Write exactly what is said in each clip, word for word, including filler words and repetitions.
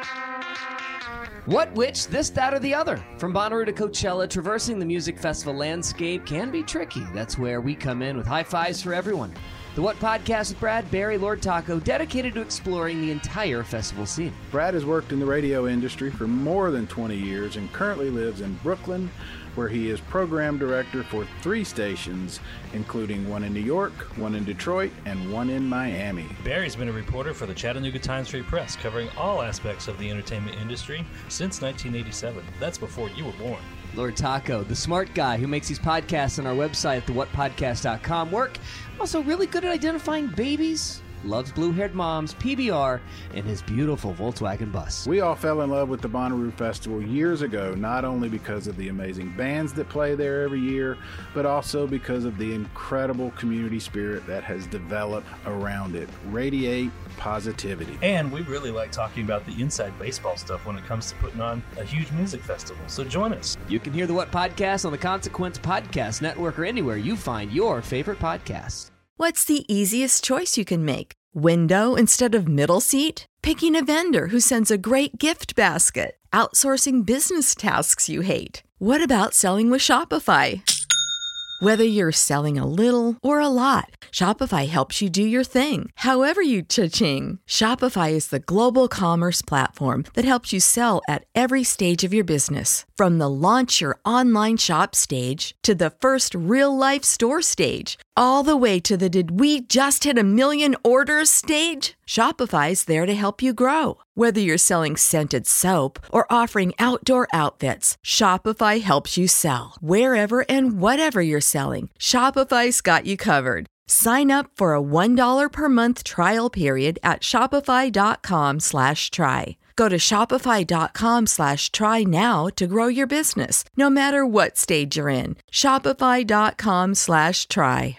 What, which, this, that, or the other? From Bonnaroo to Coachella, traversing the music festival landscape can be tricky. That's where we come in with high fives for everyone. The What Podcast with Brad, Barry, Lord Taco, dedicated to exploring the entire festival scene. Brad has worked in the radio industry for more than twenty years and currently lives in Brooklyn, where he is program director for three stations, including one in New York, one in Detroit, and one in Miami. Barry's been a reporter for the Chattanooga Times-Free Press, covering all aspects of the entertainment industry since nineteen eighty-seven. That's before you were born. Lord Taco, the smart guy who makes these podcasts on our website at the what podcast dot com work, also really good at identifying babies, loves blue-haired moms, P B R, and his beautiful Volkswagen bus. We all fell in love with the Bonnaroo Festival years ago, not only because of the amazing bands that play there every year, but also because of the incredible community spirit that has developed around it. Radiate positivity. And we really like talking about the inside baseball stuff when it comes to putting on a huge music festival. So join us. You can hear the What Podcast on the Consequence Podcast Network or anywhere you find your favorite podcasts. What's the easiest choice you can make? Window instead of middle seat? Picking a vendor who sends a great gift basket? Outsourcing business tasks you hate? What about selling with Shopify? Whether you're selling a little or a lot, Shopify helps you do your thing, however you cha-ching. Shopify is the global commerce platform that helps you sell at every stage of your business. From the launch your online shop stage to the first real-life store stage, all the way to the did we just hit a million orders stage. Shopify's there to help you grow. Whether you're selling scented soap or offering outdoor outfits, Shopify helps you sell. Wherever and whatever you're selling, Shopify's got you covered. Sign up for a one dollar per month trial period at shopify.com slash try. Go to shopify.com slash try now to grow your business, no matter what stage you're in. Shopify.com slash try.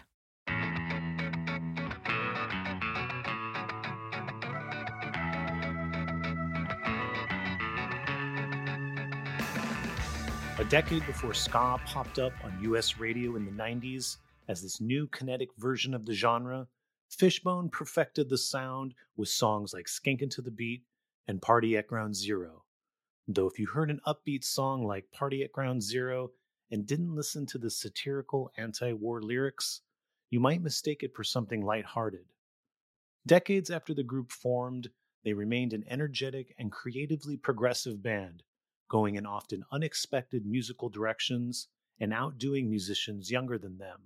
A decade before ska popped up on U S radio in the nineties as this new kinetic version of the genre, Fishbone perfected the sound with songs like Skankin' to the Beat and Party at Ground Zero. Though if you heard an upbeat song like Party at Ground Zero and didn't listen to the satirical anti-war lyrics, you might mistake it for something lighthearted. Decades after the group formed, they remained an energetic and creatively progressive band, going in often unexpected musical directions and outdoing musicians younger than them.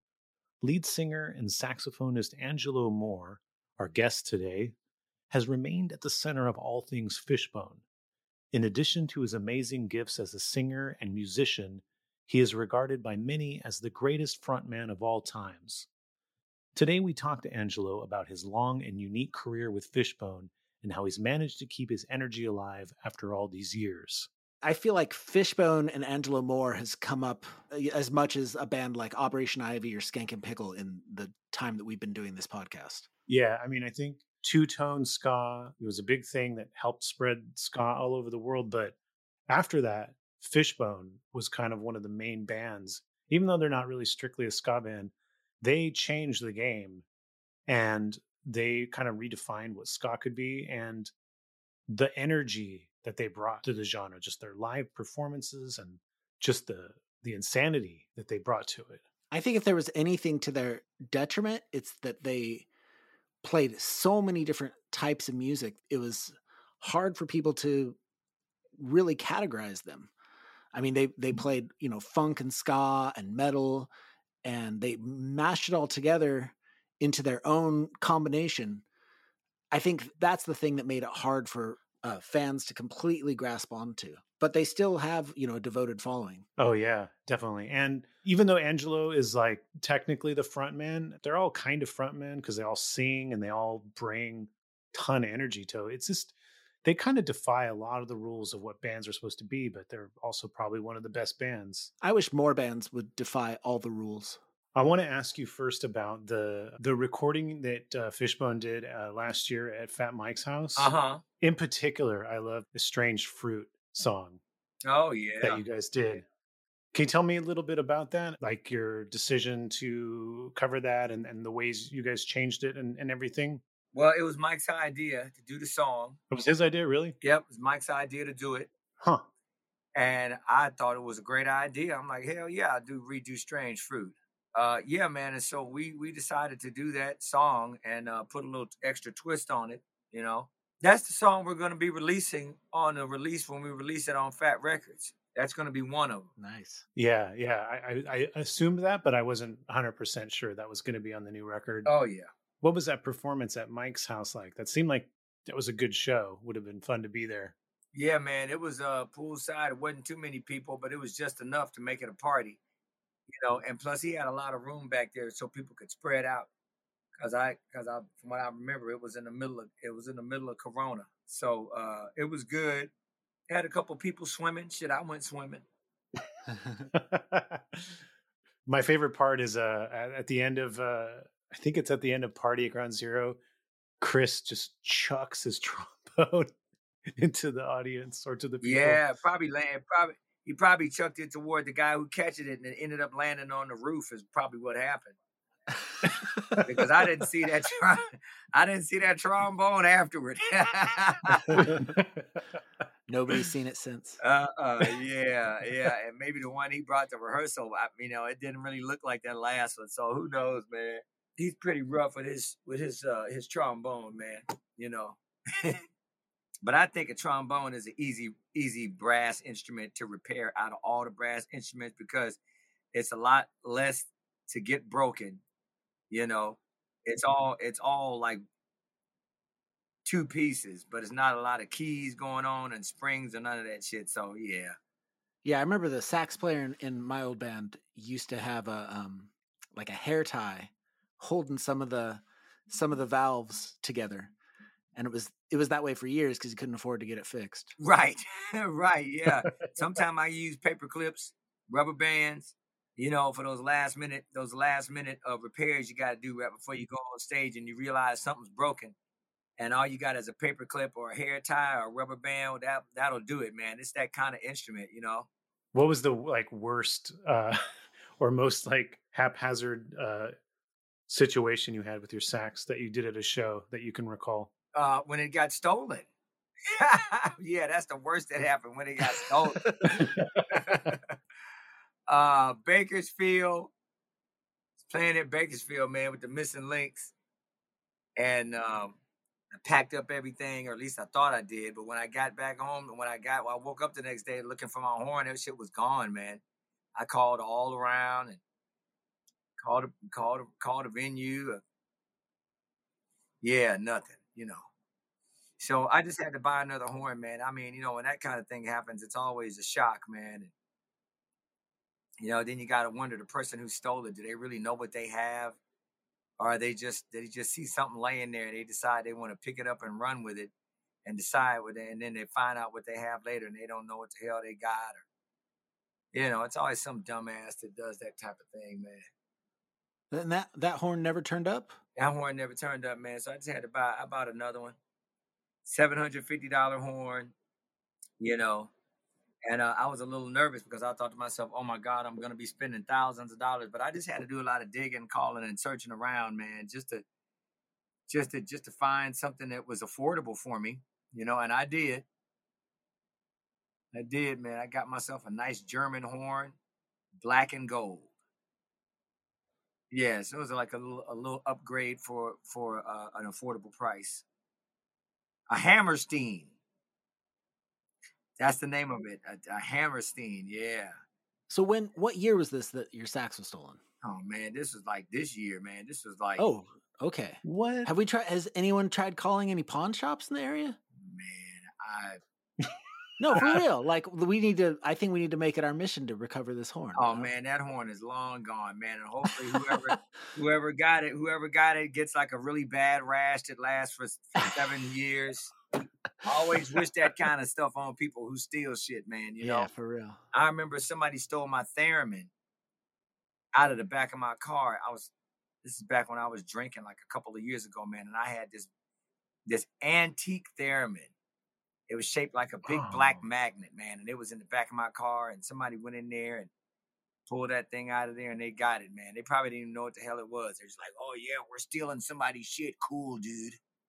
Lead singer and saxophonist Angelo Moore, our guest today, has remained at the center of all things Fishbone. In addition to his amazing gifts as a singer and musician, he is regarded by many as the greatest frontman of all times. Today we talk to Angelo about his long and unique career with Fishbone and how he's managed to keep his energy alive after all these years. I feel like Fishbone and Angelo Moore has come up as much as a band like Operation Ivy or Skankin' Pickle in the time that we've been doing this podcast. Yeah, I mean, I think two-tone ska, it was a big thing that helped spread ska all over the world. But after that, Fishbone was kind of one of the main bands. Even though they're not really strictly a ska band, they changed the game and they kind of redefined what ska could be and the energy that they brought to the genre, just their live performances and just the the insanity that they brought to it. I think if there was anything to their detriment, it's that they played so many different types of music. It was hard for people to really categorize them. I mean, they they played, you know, funk and ska and metal, and they mashed it all together into their own combination. I think that's the thing that made it hard for uh, fans to completely grasp onto. But they still have, you know, a devoted following. Oh, yeah, definitely. And even though Angelo is like technically the front man, they're all kind of front men because they all sing and they all bring ton of energy to it. It's just, they kind of defy a lot of the rules of what bands are supposed to be, but they're also probably one of the best bands. I wish more bands would defy all the rules. I want to ask you first about the the recording that uh, Fishbone did uh, last year at Fat Mike's house. Uh-huh. In particular, I love the Strange Fruit song. Oh, yeah. That you guys did. Can you tell me a little bit about that? Like your decision to cover that and, and the ways you guys changed it and, and everything? Well, it was Mike's idea to do the song. It was his idea, really? Yep, it was Mike's idea to do it. Huh. And I thought it was a great idea. I'm like, hell yeah, I'll do redo Strange Fruit. Uh, yeah, man. And so we we decided to do that song and uh, put a little extra twist on it, you know. That's the song we're going to be releasing on the release when we release it on Fat Records. That's going to be one of them. Nice. Yeah, yeah. I, I, I assumed that, but I wasn't one hundred percent sure that was going to be on the new record. Oh, yeah. What was that performance at Mike's house like? That seemed like that was a good show. Would have been fun to be there. Yeah, man. It was uh, poolside. It wasn't too many people, but it was just enough to make it a party. You know, and plus he had a lot of room back there so people could spread out. Cause I, cause I, from what I remember, it was in the middle of, it was in the middle of Corona, so uh, it was good. Had a couple people swimming. Shit, I went swimming. My favorite part is uh, at, at the end of, uh, I think it's at the end of Party at Ground Zero. Chris just chucks his trombone into the audience or to the people. Yeah, probably land. Probably he probably chucked it toward the guy who catches it, and it ended up landing on the roof. Is probably what happened. Because I didn't see that. Trom- I didn't see that trombone afterward. Nobody's seen it since. Uh, uh, yeah, yeah, and maybe the one he brought to rehearsal. I, you know, it didn't really look like that last one. So who knows, man? He's pretty rough with his with his uh, his trombone, man. You know. But I think a trombone is an easy easy brass instrument to repair out of all the brass instruments because it's a lot less to get broken. You know, it's all it's all like two pieces, but it's not a lot of keys going on and springs and none of that shit. So yeah, yeah. I remember the sax player in, in my old band used to have a um like a hair tie holding some of the some of the valves together, and it was it was that way for years because he couldn't afford to get it fixed. Right, right, yeah. Sometimes I use paper clips, rubber bands. You know, for those last minute, those last minute of repairs you got to do right before you go on stage and you realize something's broken, and all you got is a paper clip or a hair tie or a rubber band. That that'll do it, man. It's that kind of instrument, you know. What was the like worst uh, or most like haphazard uh, situation you had with your sax that you did at a show that you can recall? Uh, when it got stolen. Yeah, that's the worst that happened when it got stolen. Uh, Bakersfield, playing at Bakersfield, man, with the missing links. And um, I packed up everything, or at least I thought I did. But when I got back home, and when I got, well, I woke up the next day looking for my horn, that shit was gone, man. I called all around and called, called, called a venue. Yeah, nothing, you know. So I just had to buy another horn, man. I mean, you know, when that kind of thing happens, it's always a shock, man. And, you know, then you got to wonder the person who stole it, do they really know what they have? Or are they just, did they just see something laying there and they decide they want to pick it up and run with it and decide with it, and then they find out what they have later and they don't know what the hell they got? Or, you know, it's always some dumbass that does that type of thing, man. And that, that horn never turned up? That horn never turned up, man. So I just had to buy, I bought another one. seven hundred fifty dollars horn, you know. And uh, I was a little nervous because I thought to myself, oh, my God, I'm going to be spending thousands of dollars. But I just had to do a lot of digging, calling, and searching around, man, just to just to, just to find something that was affordable for me, you know, and I did. I did, man. I got myself a nice German horn, black and gold. Yeah, so it was like a little, a little upgrade for, for uh, an affordable price. A Hammerstein. That's the name of it, a, a Hammerstein, yeah. So when, what year was this that your sax was stolen? Oh, man, this was like this year, man. This was like... Oh, okay. What? Have we tried, has anyone tried calling any pawn shops in the area? Man, I... No, for real. Like, we need to, I think we need to make it our mission to recover this horn. Oh, know? Man, that horn is long gone, man. And hopefully whoever whoever got it, whoever got it gets like a really bad rash that lasts for, for seven years. I always wish that kind of stuff on people who steal shit, man. You yeah, know, for real. I remember somebody stole my theremin out of the back of my car. I was, this is back when I was drinking like a couple of years ago, man. And I had this, this antique theremin. It was shaped like a big oh. black magnet, man. And it was in the back of my car. And somebody went in there and pulled that thing out of there and they got it, man. They probably didn't even know what the hell it was. They're just like, oh, yeah, we're stealing somebody's shit. Cool, dude.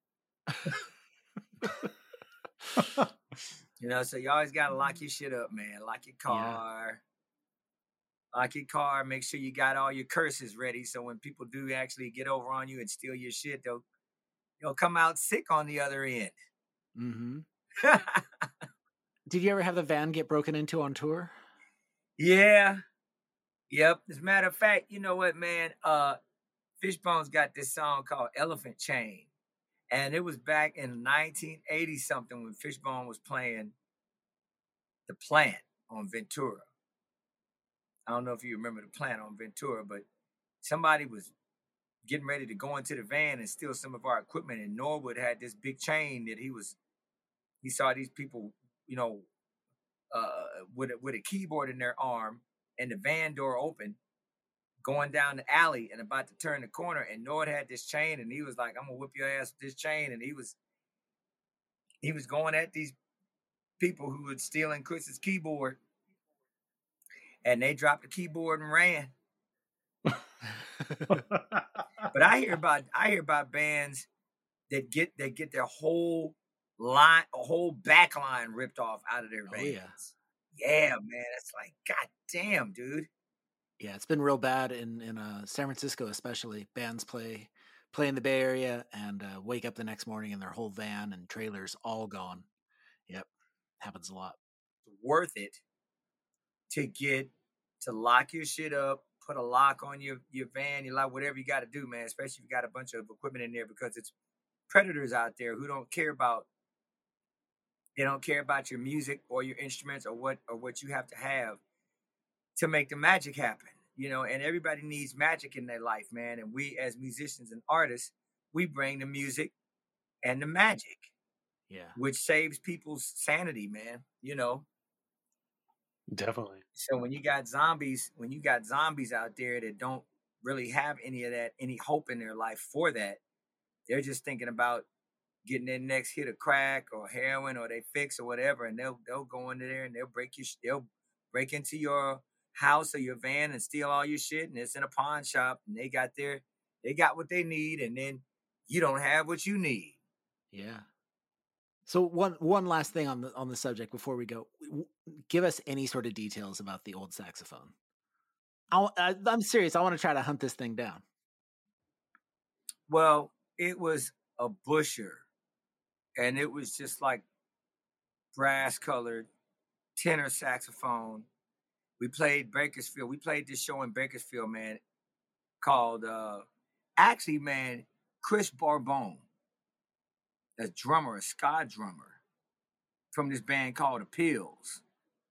You know, so you always got to lock your shit up, man. Lock your car. Yeah. Lock your car. Make sure you got all your curses ready. So when people do actually get over on you and steal your shit, they'll, they'll come out sick on the other end. Mm-hmm. Did you ever have the van get broken into on tour? Yeah. Yep. As a matter of fact, you know what, man? Uh, Fishbone's got this song called Elephant Chain. And it was back in nineteen eighty something when Fishbone was playing the Plant on Ventura. I don't know if you remember the Plant on Ventura, but somebody was getting ready to go into the van and steal some of our equipment. And Norwood had this big chain that he was, he saw these people, you know, uh, with a, with a keyboard in their arm and the van door open, going down the alley and about to turn the corner, and Nord had this chain, and he was like, "I'm gonna whip your ass with this chain." And he was he was going at these people who were stealing Chris's keyboard, and they dropped the keyboard and ran. But I hear about I hear about bands that get that get their whole line, a whole back line ripped off out of their Oh, bands. yeah. Yeah, man, it's like, God damn, dude. Yeah, it's been real bad in in uh, San Francisco, especially. Bands play play in the Bay Area and uh, wake up the next morning and their whole van and trailers all gone. Yep, happens a lot. Worth it to get to lock your shit up, put a lock on your your van, your lock, whatever you got to do, man. Especially if you got a bunch of equipment in there, because it's predators out there who don't care about they don't care about your music or your instruments or what or what you have to have to make the magic happen, you know, and everybody needs magic in their life, man. And we as musicians and artists, we bring the music and the magic. Yeah. Which saves people's sanity, man, you know. Definitely. So when you got zombies, when you got zombies out there that don't really have any of that, any hope in their life for that, they're just thinking about getting their next hit of crack or heroin or they fix or whatever, and they'll they'll go into there and they'll break your they'll break into your house or your van and steal all your shit, and it's in a pawn shop, and they got their they got what they need, and then you don't have what you need. Yeah. So one one last thing on the on the subject before we go, give us any sort of details about the old saxophone. I'll, I, I'm serious. I want to try to hunt this thing down. Well, it was a Busher, and it was just like brass colored tenor saxophone. We played Bakersfield. We played this show in Bakersfield, man, called, uh, actually, man, Chris Barbone, a drummer, a ska drummer from this band called Appeals.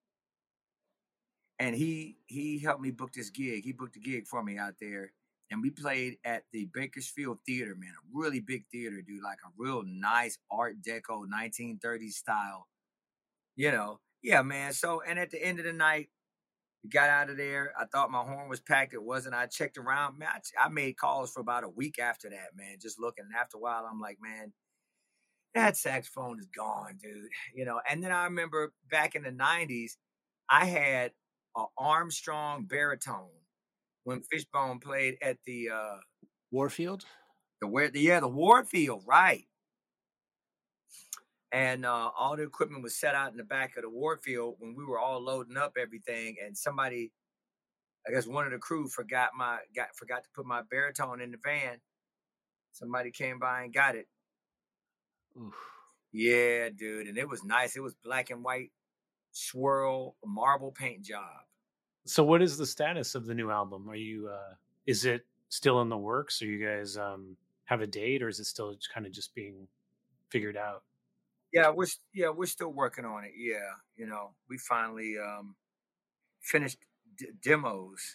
And he he helped me book this gig. He booked a gig for me out there. And we played at the Bakersfield Theater, man, a really big theater, dude, like a real nice Art Deco nineteen thirties style, you know. Yeah, man. So, and at the end of the night, we got out of there. I thought my horn was packed. It wasn't. I checked around. Man, I, I made calls for about a week after that, man, just looking. And after a while, I'm like, man, that saxophone is gone, dude. You know, and then I remember back in the nineties, I had an Armstrong baritone when Fishbone played at the uh, Warfield? The where the yeah, the Warfield, right. And uh, all the equipment was set out in the back of the Warfield when we were all loading up everything, and somebody, I guess one of the crew forgot my got forgot to put my baritone in the van. Somebody came by and got it. Oof. Yeah, dude, and it was nice. It was black and white swirl marble paint job. So what is the status of the new album? Are you uh is it still in the works? Or you guys um have a date, or is it still kind of just being figured out? Yeah, we're yeah, we're still working on it. Yeah, you know, we finally um finished d- demos.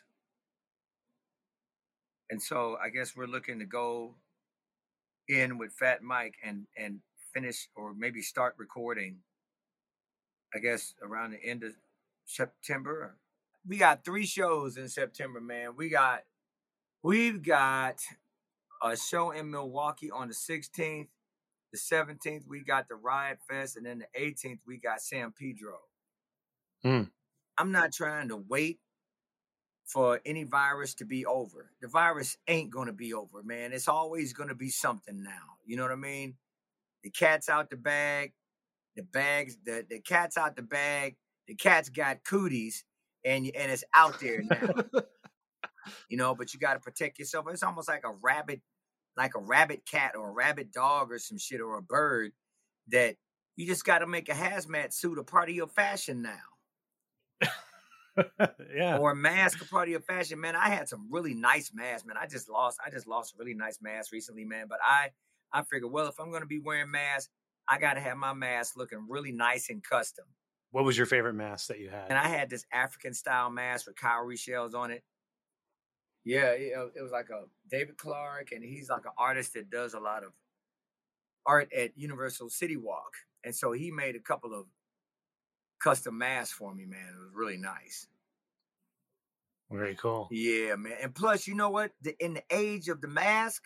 And so I guess we're looking to go in with Fat Mike and and finish or maybe start recording, I guess, around the end of September. We got three shows in September, man. We got, we've got a show in Milwaukee on the sixteenth. The seventeenth, we got the Riot Fest. And then the eighteenth, we got San Pedro. Mm. I'm not trying to wait for any virus to be over. The virus ain't going to be over, man. It's always going to be something now. You know what I mean? the cat's out the bag, the bags, the, the cat's out the bag, the cat's got cooties, and and it's out there now. You know, but you got to protect yourself. It's almost like a rabbit, like a rabbit cat or a rabbit dog or some shit or a bird that you just got to make a hazmat suit a part of your fashion now. Yeah. Or a mask a part of your fashion, man. I had some really nice masks, man. I just lost, I just lost a really nice mask recently, man. But I, I figured, well, if I'm going to be wearing masks, I got to have my mask looking really nice and custom. What was your favorite mask that you had? And I had this African style mask with cowrie shells on it. Yeah, it, it was like a David Clark, and he's like an artist that does a lot of art at Universal City Walk. And so he made a couple of custom masks for me, man. It was really nice. Very cool. Yeah, man. And plus, you know what? The, in the age of the mask,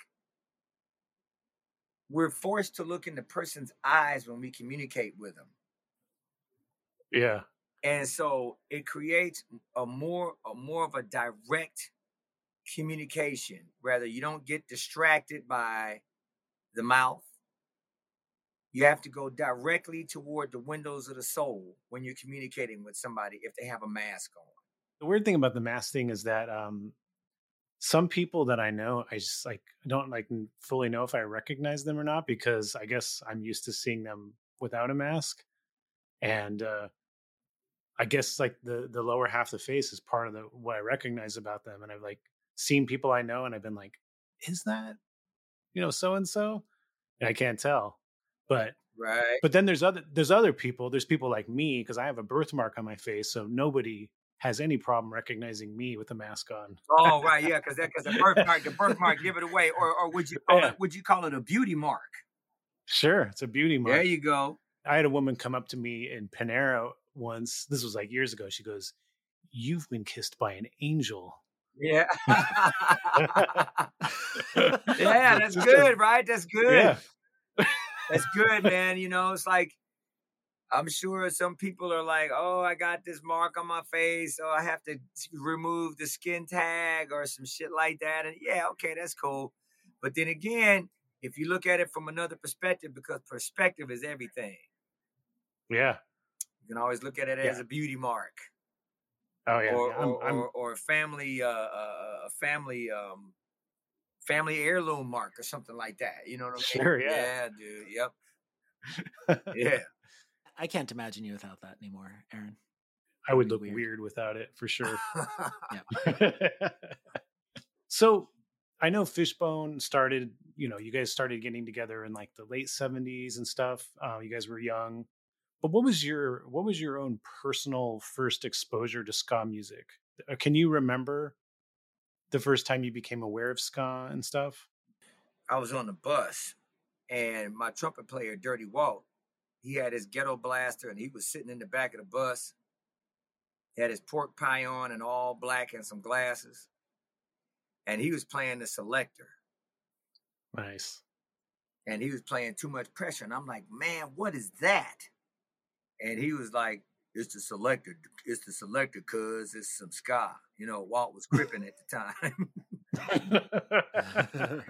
we're forced to look in the person's eyes when we communicate with them. Yeah. And so it creates a more, a more of a direct communication. Rather, you don't get distracted by the mouth. You have to go directly toward the windows of the soul when you're communicating with somebody if they have a mask on. The weird thing about the mask thing is that um, some people that I know, I just like don't like fully know if I recognize them or not, because I guess I'm used to seeing them without a mask. And uh, I guess like the the lower half of the face is part of the what I recognize about them. And I've like seen people I know and I've been like, is that, you know, so and so? And I can't tell. But right. But then there's other there's other people. There's people like me, because I have a birthmark on my face, so nobody has any problem recognizing me with a mask on. Oh, right, yeah, because that because the birthmark, the birthmark give it away, or or would you call yeah. it? Would you call it a beauty mark? Sure, it's a beauty mark. There you go. I had a woman come up to me in Panera once. This was like years ago. She goes, "You've been kissed by an angel." Yeah. Yeah, that's good, right? That's good. Yeah. That's good, man. You know, it's like, I'm sure some people are like, oh, I got this mark on my face, so I have to remove the skin tag or some shit like that. And yeah, okay, that's cool. But then again, if you look at it from another perspective, because perspective is everything. Yeah. You can always look at it yeah. as a beauty mark. Oh, yeah. Or, yeah. I'm, or, I'm... or, or a family, uh, uh, a family, um, family heirloom mark or something like that. You know what I mean? Sure, yeah. Yeah, dude. Yep. Yeah. I can't imagine you without that anymore, Aaron. I would look weird. weird without it for sure. Yeah. So I know Fishbone started, you know, you guys started getting together in like the late seventies and stuff. Uh, you guys were young. But what was your what was your own personal first exposure to ska music? Can you remember the first time you became aware of ska and stuff? I was on the bus, and my trumpet player, Dirty Walt, he had his ghetto blaster, and he was sitting in the back of the bus. He had his pork pie on and all black and some glasses. And he was playing the selector. Nice. And he was playing Too Much Pressure. And I'm like, man, what is that? And he was like, it's the selector. It's the selector, cuz it's some ska. You know, Walt was crippin' at the time.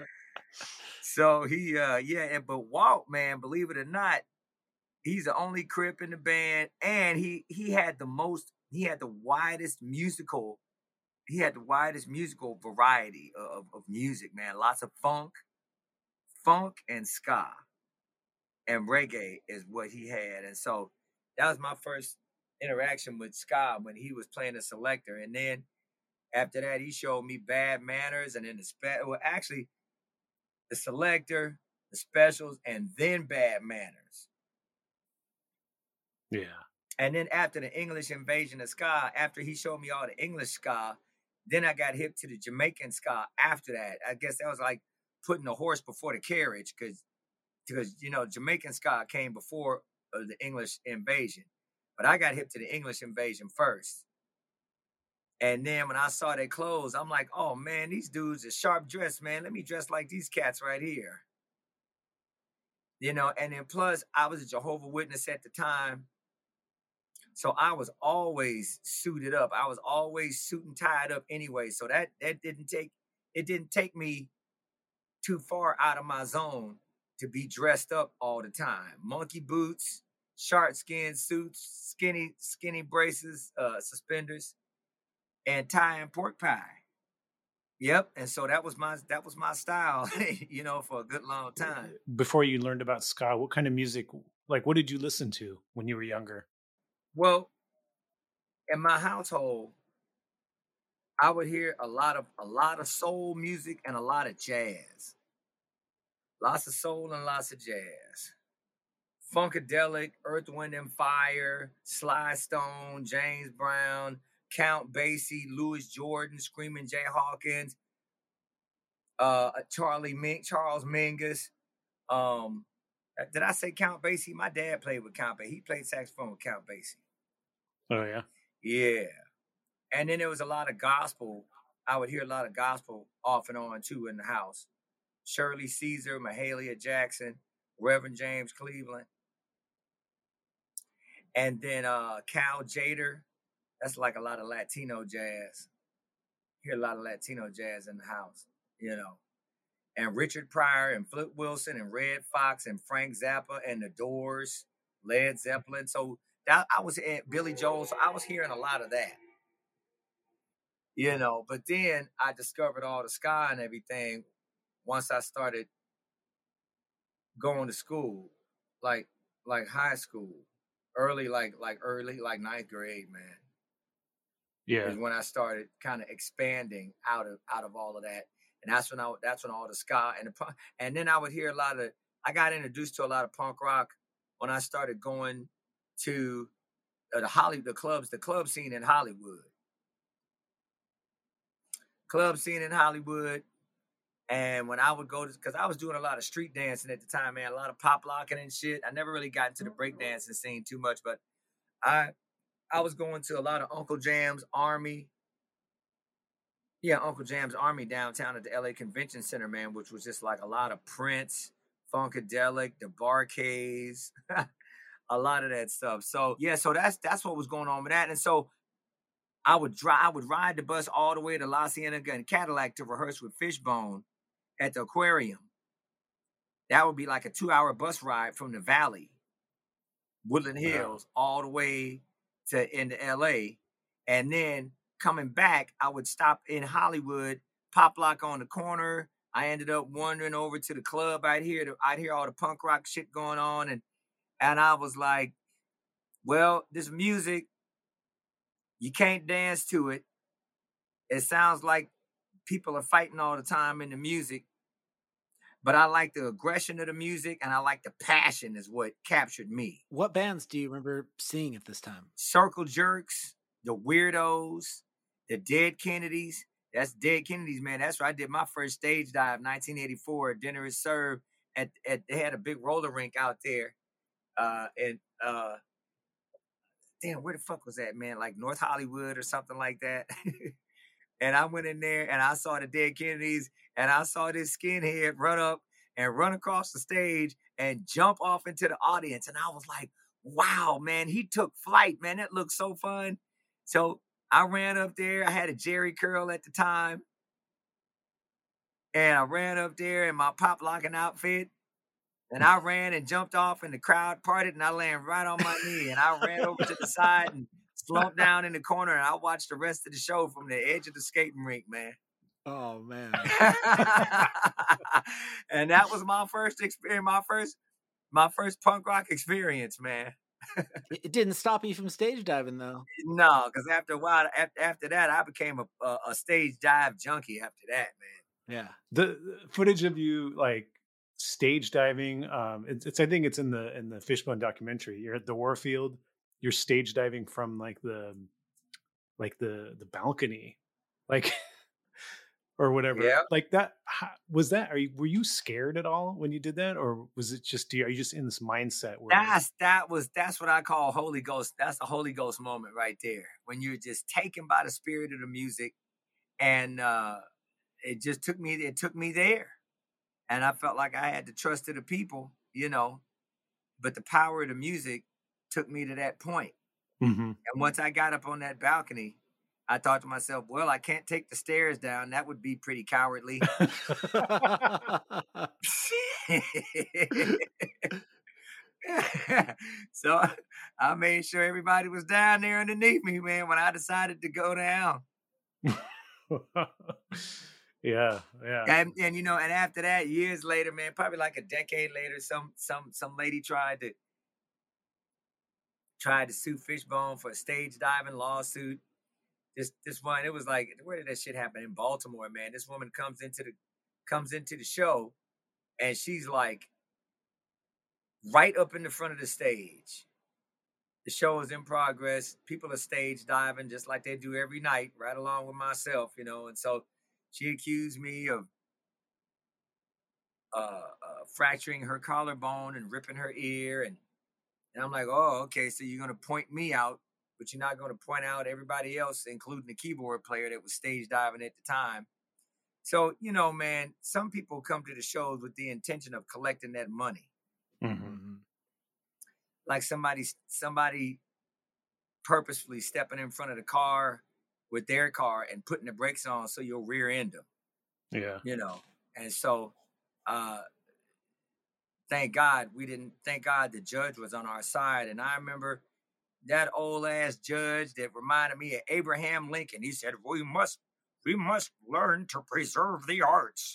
So he, uh, yeah, but Walt, man, believe it or not, he's the only Crip in the band, and he he had the most, he had the widest musical, he had the widest musical variety of, of music, man. Lots of funk, funk and ska, and reggae is what he had. And so that was my first interaction with ska when he was playing the selector. And then after that, he showed me Bad Manners, and then the spe- well, actually, the selector, the specials, and then Bad Manners. Yeah. And then after the English invasion of ska, after he showed me all the English ska, then I got hip to the Jamaican ska after that. I guess that was like putting the horse before the carriage, because, because you know, Jamaican ska came before uh, the English invasion. But I got hip to the English invasion first. And then when I saw their clothes, I'm like, oh, man, these dudes are sharp dressed, man. Let me dress like these cats right here. You know, and then plus, I was a Jehovah's Witness at the time. So I was always suited up. I was always suit and tied up anyway. So that that didn't take, it didn't take me too far out of my zone to be dressed up all the time. Monkey boots, shark skin suits, skinny, skinny braces, uh, suspenders, and tie and pork pie. Yep. And so that was my that was my style, you know, for a good long time. Before you learned about ska, what kind of music, like what did you listen to when you were younger? Well, in my household, I would hear a lot of a lot of soul music and a lot of jazz. Lots of soul and lots of jazz. Funkadelic, Earth, Wind and Fire, Sly Stone, James Brown, Count Basie, Louis Jordan, Screaming Jay Hawkins, uh, Charlie Ming, Charles Mingus. Um, did I say Count Basie? My dad played with Count Basie. He played saxophone with Count Basie. Oh yeah, yeah. And then there was a lot of gospel. I would hear a lot of gospel off and on too in the house. Shirley Caesar, Mahalia Jackson, Reverend James Cleveland, and then uh, Cal Jader. That's like a lot of Latino jazz. Hear a lot of Latino jazz in the house, you know. And Richard Pryor and Flip Wilson and Red Fox and Frank Zappa and The Doors, Led Zeppelin. So that, I was at Billy Joel, so I was hearing a lot of that, you know. But then I discovered all the ska and everything once I started going to school, like like high school, early like like early like ninth grade, man. Yeah, is when I started kind of expanding out of out of all of that, and that's when I that's when all the ska and the punk, and then I would hear a lot of. I got introduced to a lot of punk rock when I started going to uh, the Hollywood the clubs, the club scene in Hollywood, club scene in Hollywood, and when I would go to, because I was doing a lot of street dancing at the time, man, a lot of pop locking and shit. I never really got into the breakdancing scene too much, but I. I was going to a lot of Uncle Jam's Army. Yeah, Uncle Jam's Army downtown at the L A Convention Center, man, which was just like a lot of Prince, Funkadelic, the Bar-Kays, a lot of that stuff. So yeah, so that's that's what was going on with that. And so I would drive, I would ride the bus all the way to La Cienega and Cadillac to rehearse with Fishbone at the aquarium. That would be like a two-hour bus ride from the Valley, Woodland Hills, all the way to into L A, and then coming back, I would stop in Hollywood, pop lock on the corner. I ended up wandering over to the club. I'd hear I'd hear all the punk rock shit going on, and and I was like, well, this music, you can't dance to it. It sounds like people are fighting all the time in the music. But I like the aggression of the music, and I like the passion is what captured me. What bands do you remember seeing at this time? Circle Jerks, the Weirdos, the Dead Kennedys. That's Dead Kennedys, man. That's where I did my first stage dive, nineteen eighty-four. Dinner is Served. At, at they had a big roller rink out there, uh, and uh, damn, where the fuck was that, man? Like North Hollywood or something like that. And I went in there and I saw the Dead Kennedys, and I saw this skinhead run up and run across the stage and jump off into the audience. And I was like, wow, man, he took flight, man. That looked so fun. So I ran up there. I had a Jerry curl at the time. And I ran up there in my pop locking outfit. And I ran and jumped off, and the crowd parted, and I landed right on my knee. And I ran over to the side and slumped down in the corner, and I watched the rest of the show from the edge of the skating rink, man. Oh, man. And that was my first experience, my first, my first punk rock experience, man. It didn't stop you from stage diving, though. No, because after a while, after, after that, I became a, a, a stage dive junkie after that, man. Yeah. The, the footage of you, like, stage diving, um, it's, it's, I think it's in the, in the Fishbone documentary. You're at the Warfield. You're stage diving from like the, like the, the balcony, like, or whatever. Yeah. Like that, how, was that, are you, were you scared at all when you did that? Or was it just, are you just in this mindset where that's, that was, that's what I call Holy Ghost. That's the Holy Ghost moment right there. When you're just taken by the spirit of the music, and, uh, it just took me, it took me there. And I felt like I had the trust of the people, you know, but the power of the music took me to that point. Mm-hmm. And once I got up on that balcony, I thought to myself, well, I can't take the stairs down. That would be pretty cowardly. So I made sure everybody was down there underneath me, man, when I decided to go down. yeah, yeah. And, and you know, and after that, years later, man, probably like a decade later, some some some lady tried to tried to sue Fishbone for a stage diving lawsuit. This this one, it was like, where did that shit happen? In Baltimore, man. This woman comes into the comes into the show, and she's like right up in the front of the stage. The show is in progress. People are stage diving just like they do every night, right along with myself, you know. And so she accused me of uh, uh, fracturing her collarbone and ripping her ear. And, and I'm like, oh, okay, so you're going to point me out, but you're not going to point out everybody else, including the keyboard player that was stage diving at the time. So, you know, man, some people come to the shows with the intention of collecting that money. Mm-hmm. Like somebody, somebody purposefully stepping in front of the car with their car and putting the brakes on so you'll rear end them. Yeah. You know, and so, uh, thank God we didn't, thank God the judge was on our side. And I remember that old ass judge that reminded me of Abraham Lincoln. He said, we must, we must learn to preserve the arts.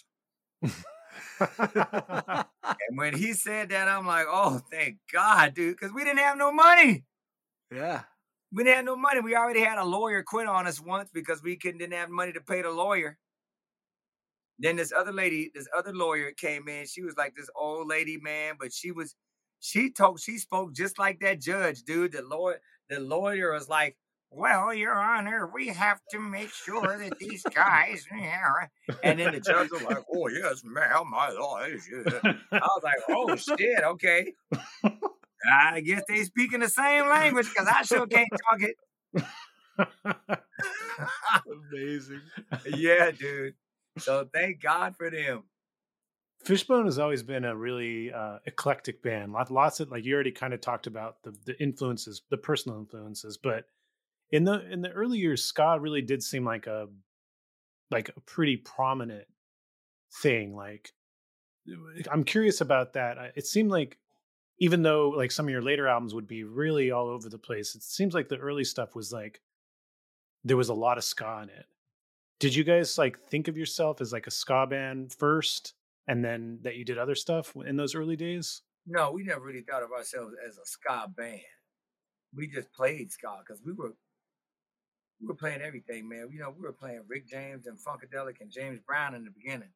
And when he said that, I'm like, oh, thank God, dude, because we didn't have no money. Yeah. We didn't have no money. We already had a lawyer quit on us once because we couldn't didn't have money to pay the lawyer. Then this other lady, this other lawyer came in. She was like this old lady, man, but she was, she told, she spoke just like that judge, dude. The lawyer, the lawyer was like, well, Your Honor, we have to make sure that these guys, yeah. And then the judge was like, oh, yes, ma'am, my life. Yeah. I was like, oh, shit, okay. I guess they speaking the same language because I sure can't talk it. Amazing. Yeah, dude. So thank God for them. Fishbone has always been a really uh, eclectic band. Lots, lots of, like, you already kind of talked about the the influences, the personal influences, but in the in the early years, ska really did seem like a like a pretty prominent thing. Like, I'm curious about that. It seemed like, even though like some of your later albums would be really all over the place, it seems like the early stuff was like there was a lot of ska in it. Did you guys like think of yourself as like a ska band first, and then that you did other stuff in those early days? No, we never really thought of ourselves as a ska band. We just played ska because we were we were playing everything, man. You know, we were playing Rick James and Funkadelic and James Brown in the beginning,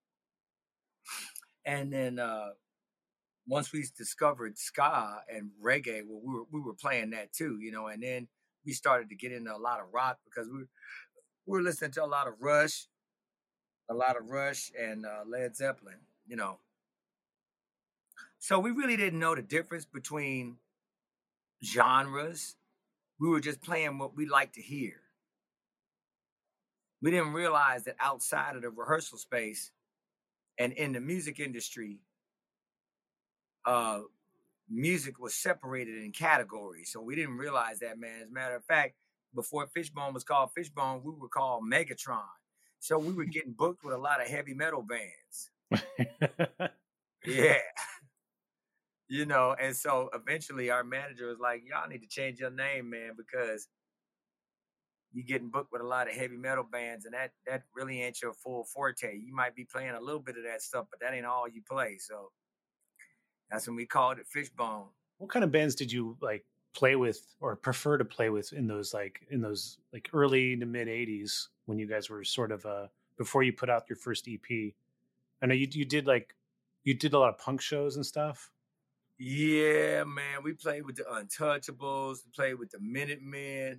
and then uh, once we discovered ska and reggae, well, we were we were playing that too, you know. And then we started to get into a lot of rock because we were, we were listening to a lot of Rush, a lot of Rush and uh, Led Zeppelin, you know. So we really didn't know the difference between genres. We were just playing what we like to hear. We didn't realize that outside of the rehearsal space and in the music industry, uh, music was separated in categories. So we didn't realize that, man. As a matter of fact, before Fishbone was called Fishbone, we were called Megatron. So we were getting booked with a lot of heavy metal bands. Yeah. You know, and so eventually our manager was like, y'all need to change your name, man, because you're getting booked with a lot of heavy metal bands, and that that really ain't your full forte. You might be playing a little bit of that stuff, but that ain't all you play. So that's when we called it Fishbone. What kind of bands did you like play with or prefer to play with in those like in those like early to mid eighties when you guys were sort of uh before you put out your first E P? I know you you did like you did a lot of punk shows and stuff. Yeah, man. We played with the Untouchables. We played with the Minutemen.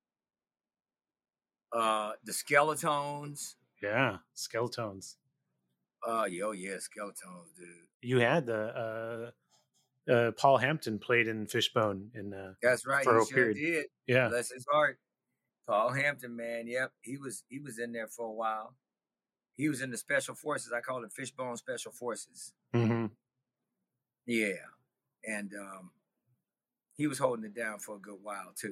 Uh, the Skeletones. Yeah, Skeletones. Uh, yo, yeah, Skeletones, dude. You had the uh, uh, Paul Hampton played in Fishbone in uh, that's right. for he a sure period. did. Yeah, bless his heart. Paul Hampton, man. Yep, he was he was in there for a while. He was in the Special Forces. I call it Fishbone Special Forces. Mm-hmm. Yeah. And um, he was holding it down for a good while too.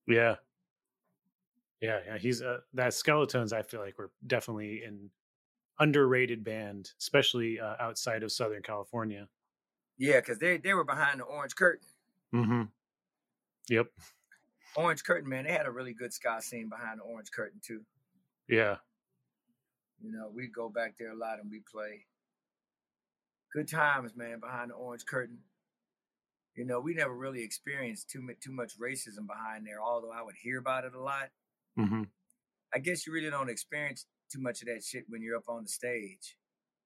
Yeah, yeah, yeah. He's uh, that Skeletones. I feel like were definitely in underrated band, especially uh, outside of Southern California. Yeah, because they, they were behind the Orange Curtain. Mm-hmm. Yep. Orange Curtain, man, they had a really good ska scene behind the Orange Curtain, too. Yeah. You know, we go back there a lot and we play. Good times, man, behind the Orange Curtain. You know, we never really experienced too much, too much racism behind there, although I would hear about it a lot. Mm-hmm. I guess you really don't experience too much of that shit when you're up on the stage.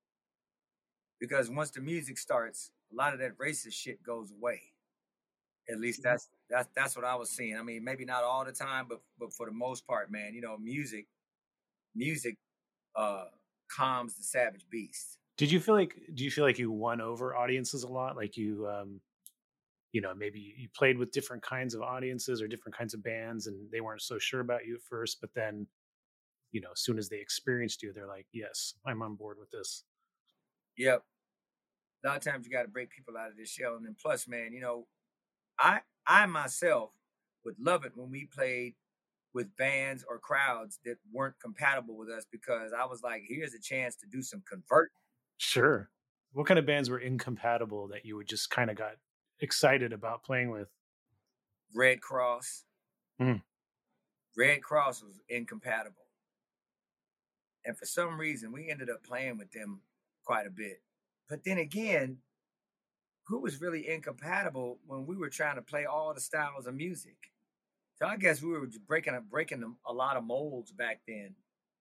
Because once the music starts, a lot of that racist shit goes away. At least that's that's that's what I was seeing. I mean, maybe not all the time, but but for the most part, man, you know, music, music uh, calms the savage beast. Did you feel like? Do you feel like you won over audiences a lot? Like you, um, you know, maybe you played with different kinds of audiences or different kinds of bands, and they weren't so sure about you at first, but then, you know, as soon as they experienced you, they're like, "Yes, I'm on board with this." Yep. A lot of times you got to break people out of this shell, and then plus, man, you know, I I myself would love it when we played with bands or crowds that weren't compatible with us, because I was like, here's a chance to do some converting. Sure. What kind of bands were incompatible that you would just kind of got excited about playing with? Red Cross. Mm. Red Cross was incompatible. And for some reason, we ended up playing with them quite a bit. But then again, who was really incompatible when we were trying to play all the styles of music? So I guess we were breaking breaking a lot of molds back then.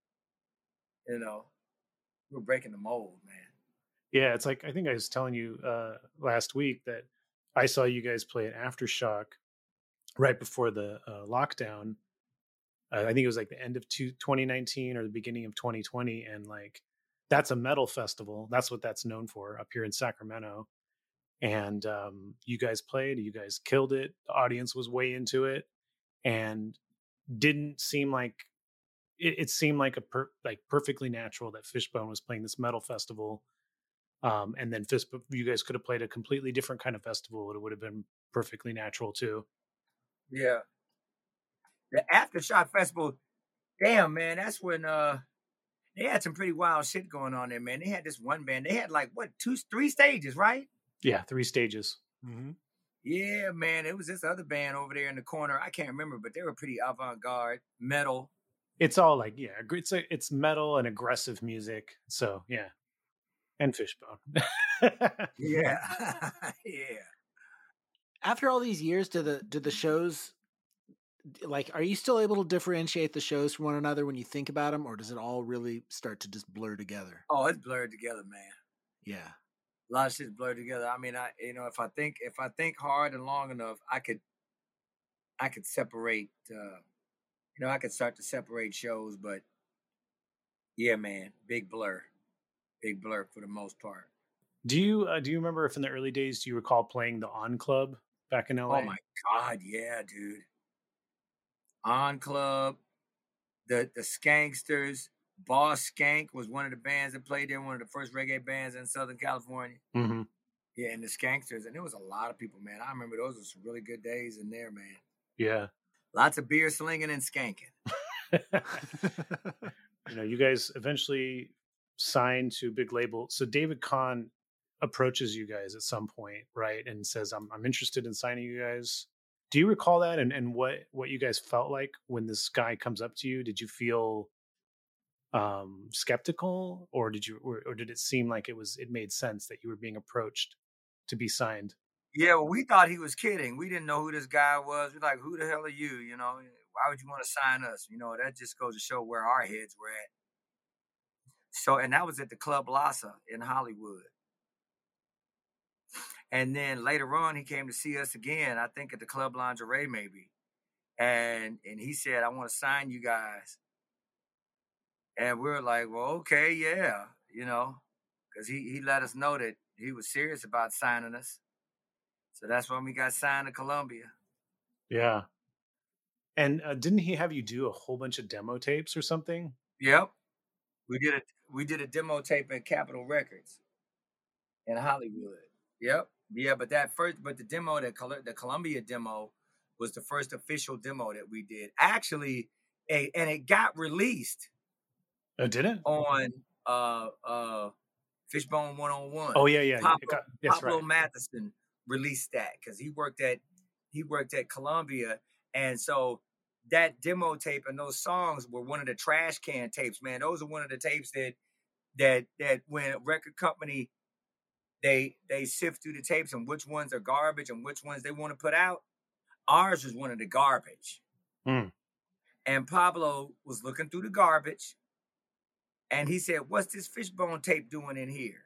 You know, we were breaking the mold, man. Yeah, it's like, I think I was telling you uh, last week that I saw you guys play at Aftershock right before the uh, lockdown. Uh, I think it was like the end of two, twenty nineteen or the beginning of twenty twenty. And like, that's a metal festival. That's what that's known for up here in Sacramento. And um, you guys played, you guys killed it. The audience was way into it, and didn't seem like it, it seemed like a per, like perfectly natural that Fishbone was playing this metal festival. Um, and then Fishbone, you guys could have played a completely different kind of festival. It would have been perfectly natural too. Yeah. The Aftershock Festival, damn, man, that's when uh, they had some pretty wild shit going on there, man. They had this one band. They had like, what, two, three stages, right? Yeah, three stages. Mm-hmm. Yeah, man. It was this other band over there in the corner. I can't remember, but they were pretty avant-garde, metal. It's all like, yeah, it's a, it's metal and aggressive music. So yeah, and Fishbone. Yeah, yeah. After all these years, do the do the shows, like, are you still able to differentiate the shows from one another when you think about them, or does it all really start to just blur together? Oh, it's blurred together, man. Yeah. A lot of shit's blurred together. I mean, I you know, if I think if I think hard and long enough, I could I could separate uh you know, I could start to separate shows, but yeah, man, big blur. Big blur for the most part. Do you uh, do you remember if in the early days, do you recall playing the On Club back in L A? Oh my God, yeah, dude. On Club, the the Skanksters, Boss Skank was one of the bands that played there, one of the first reggae bands in Southern California. Mm-hmm. Yeah, and the Skanksters, and there was a lot of people, man. I remember those were some really good days in there, man. Yeah. Lots of beer slinging and skanking. You know, you guys eventually signed to a big label. So David Kahn approaches you guys at some point, right? And says, I'm I'm interested in signing you guys. Do you recall that? And, and what, what you guys felt like when this guy comes up to you? Did you feel um, skeptical, or did you, or, or did it seem like it was, it made sense that you were being approached to be signed? Yeah, well, we thought he was kidding. We didn't know who this guy was. We're like, who the hell are you? You know, why would you want to sign us? You know, that just goes to show where our heads were at. So, and that was at the Club Lhasa in Hollywood. And then later on, he came to see us again, I think at the Club Lingerie maybe. And and he said, I want to sign you guys. And we were like, well, okay, yeah, you know, because he, he let us know that he was serious about signing us. So that's when we got signed to Columbia. Yeah. And uh, didn't he have you do a whole bunch of demo tapes or something? Yep. We did a, we did a demo tape at Capitol Records in Hollywood. Yep. Yeah, but that first, but the demo, the, the Columbia demo was the first official demo that we did. Actually, a, and it got released. Oh, did it? On uh, uh, Fishbone One on One. Oh yeah, yeah. Pablo, Got, that's Pablo right. Matheson released that because he worked at he worked at Columbia, and so that demo tape and those songs were one of the trash can tapes. Man, those are one of the tapes that that that when a record company they they sift through the tapes and which ones are garbage and which ones they want to put out. Ours was one of the garbage. Mm. And Pablo was looking through the garbage and he said, "What's this Fishbone tape doing in here?"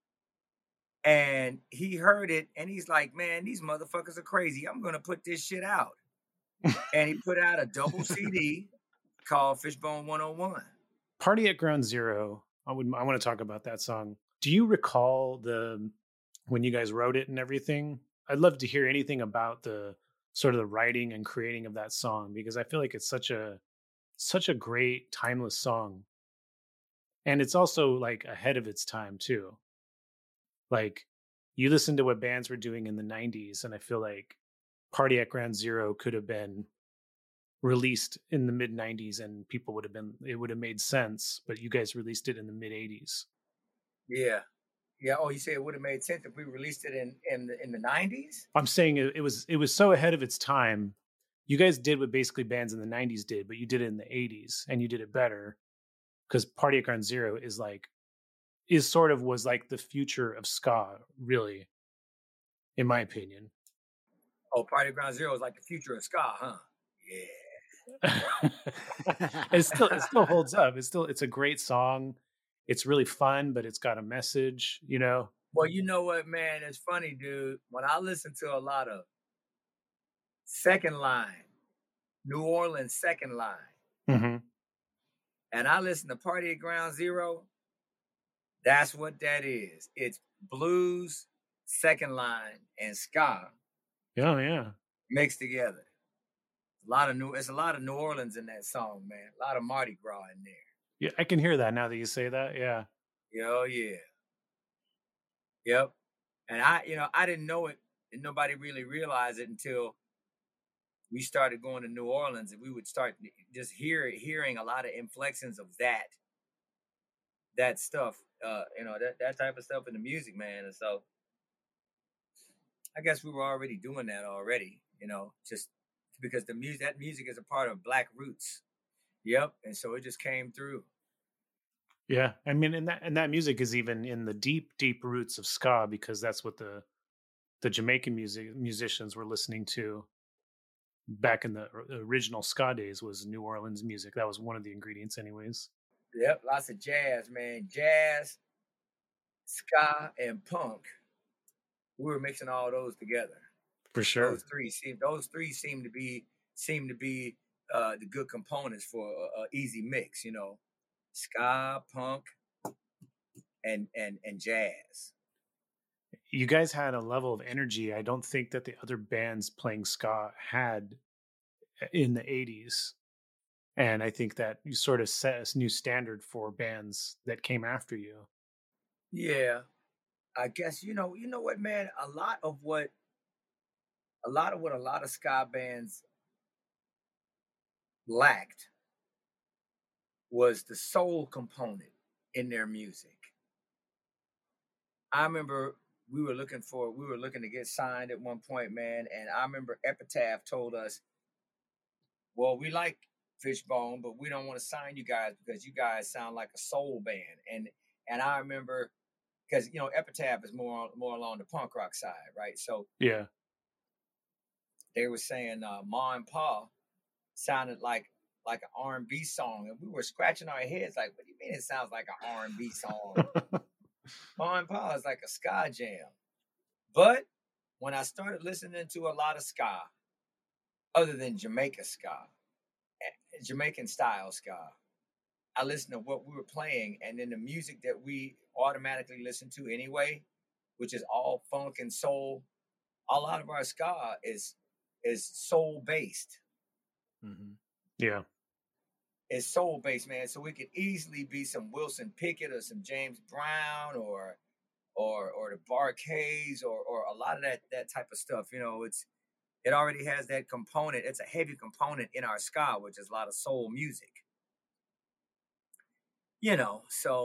And he heard it and he's like, "Man, these motherfuckers are crazy. I'm going to put this shit out." And he put out a double C D called Fishbone one oh one. Party at Ground Zero. I would I want to talk about that song. Do you recall the when you guys wrote it and everything? I'd love to hear anything about the sort of the writing and creating of that song, because I feel like it's such a such a great timeless song. And it's also like ahead of its time too. Like you listen to what bands were doing in the nineties, and I feel like Party at Ground Zero could have been released in the mid nineties and people would have been, it would have made sense, but you guys released it in the mid eighties. Yeah. Yeah. Oh, you say it would have made sense if we released it in, in the in the nineties? I'm saying it, it was it was so ahead of its time. You guys did what basically bands in the nineties did, but you did it in the eighties and you did it better, because Party at Ground Zero is like is sort of was like the future of ska, really, in my opinion. Oh, Party at Ground Zero is like the future of ska, huh? Yeah. it still it still holds up. It's still it's a great song. It's really fun, but it's got a message, you know. Well, you know what, man? It's funny, dude. When I listen to a lot of second line, New Orleans second line, mm-hmm. and I listen to Party at Ground Zero, that's what that is. It's blues, second line, and ska. Yeah, yeah. Mixed together. A lot of new. It's a lot of New Orleans in that song, man. A lot of Mardi Gras in there. Yeah, I can hear that now that you say that. Yeah. Oh yeah. Yep. And I, you know, I didn't know it, and nobody really realized it until we started going to New Orleans, and we would start just hear hearing a lot of inflections of that, that stuff. Uh, you know, that that type of stuff in the music, man. And so, I guess we were already doing that already. You know, just because the music, that music is a part of Black roots. Yep. And so it just came through. Yeah. I mean, and that, and that music is even in the deep, deep roots of ska, because that's what the, the Jamaican music musicians were listening to back in the original ska days, was New Orleans music. That was one of the ingredients anyways. Yep. Lots of jazz, man. Jazz, ska, and punk. We were mixing all those together. For sure. Those three seem those three seem to be seem to be uh, the good components for a, a easy mix. You know, ska, punk, and and and jazz. You guys had a level of energy I don't think that the other bands playing ska had in the eighties, and I think that you sort of set a new standard for bands that came after you. Yeah, I guess you know you know what, man. A lot of what. A lot of what a lot of ska bands lacked was the soul component in their music. I remember we were looking for, we were looking to get signed at one point, man. And I remember Epitaph told us, well, we like Fishbone, but we don't want to sign you guys because you guys sound like a soul band. And, and I remember, because, you know, Epitaph is more, more along the punk rock side, right? So, yeah. They were saying uh, Ma and Pa sounded like like an R and B song, and we were scratching our heads like, "What do you mean it sounds like an R and B song?" Ma and Pa is like a ska jam. But when I started listening to a lot of ska, other than Jamaica ska, Jamaican style ska, I listened to what we were playing, and then the music that we automatically listen to anyway, which is all funk and soul. A lot of our ska is is soul based. Mm-hmm. Yeah. It's soul based, man. So it could easily be some Wilson Pickett or some James Brown or or or the Bar-Kays or or a lot of that that type of stuff. You know, it's it already has that component. It's a heavy component in our ska, which is a lot of soul music. You know, so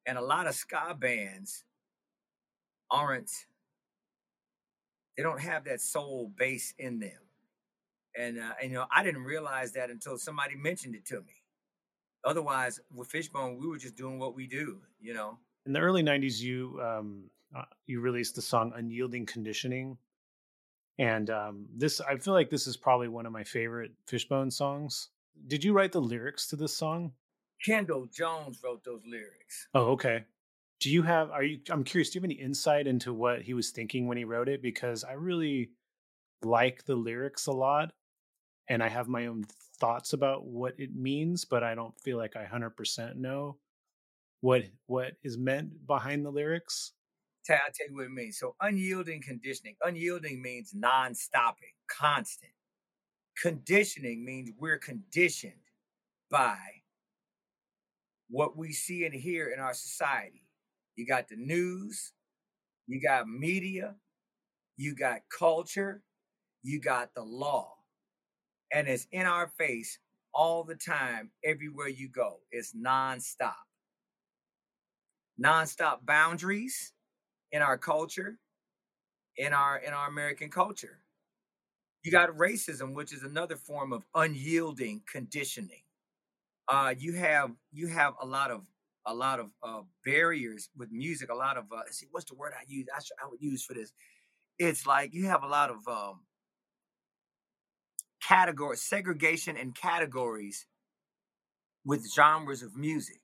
And a lot of ska bands aren't, they don't have that soul bass in them. And, uh, and, you know, I didn't realize that until somebody mentioned it to me. Otherwise, with Fishbone, we were just doing what we do, you know. In the early nineties, you um, uh, you released the song Unyielding Conditioning. And um, this, I feel like this is probably one of my favorite Fishbone songs. Did you write the lyrics to this song? Kendall Jones wrote those lyrics. Oh, okay. Do you have, are you, I'm curious, do you have any insight into what he was thinking when he wrote it? Because I really like the lyrics a lot and I have my own thoughts about what it means, but I don't feel like I one hundred percent know what what is meant behind the lyrics. I'll tell you what it means. So unyielding conditioning. Unyielding means non-stopping, constant. Conditioning means we're conditioned by what we see and hear in our society. You got the news, you got media, you got culture, you got the law. And it's in our face all the time, everywhere you go. It's nonstop. Nonstop boundaries in our culture, in our in our American culture. You got racism, which is another form of unyielding conditioning. Uh, you have you have a lot of a lot of uh, barriers with music. A lot of uh, see, what's the word I use? I, sh- I would use for this. It's like you have a lot of um, categories, segregation and categories with genres of music,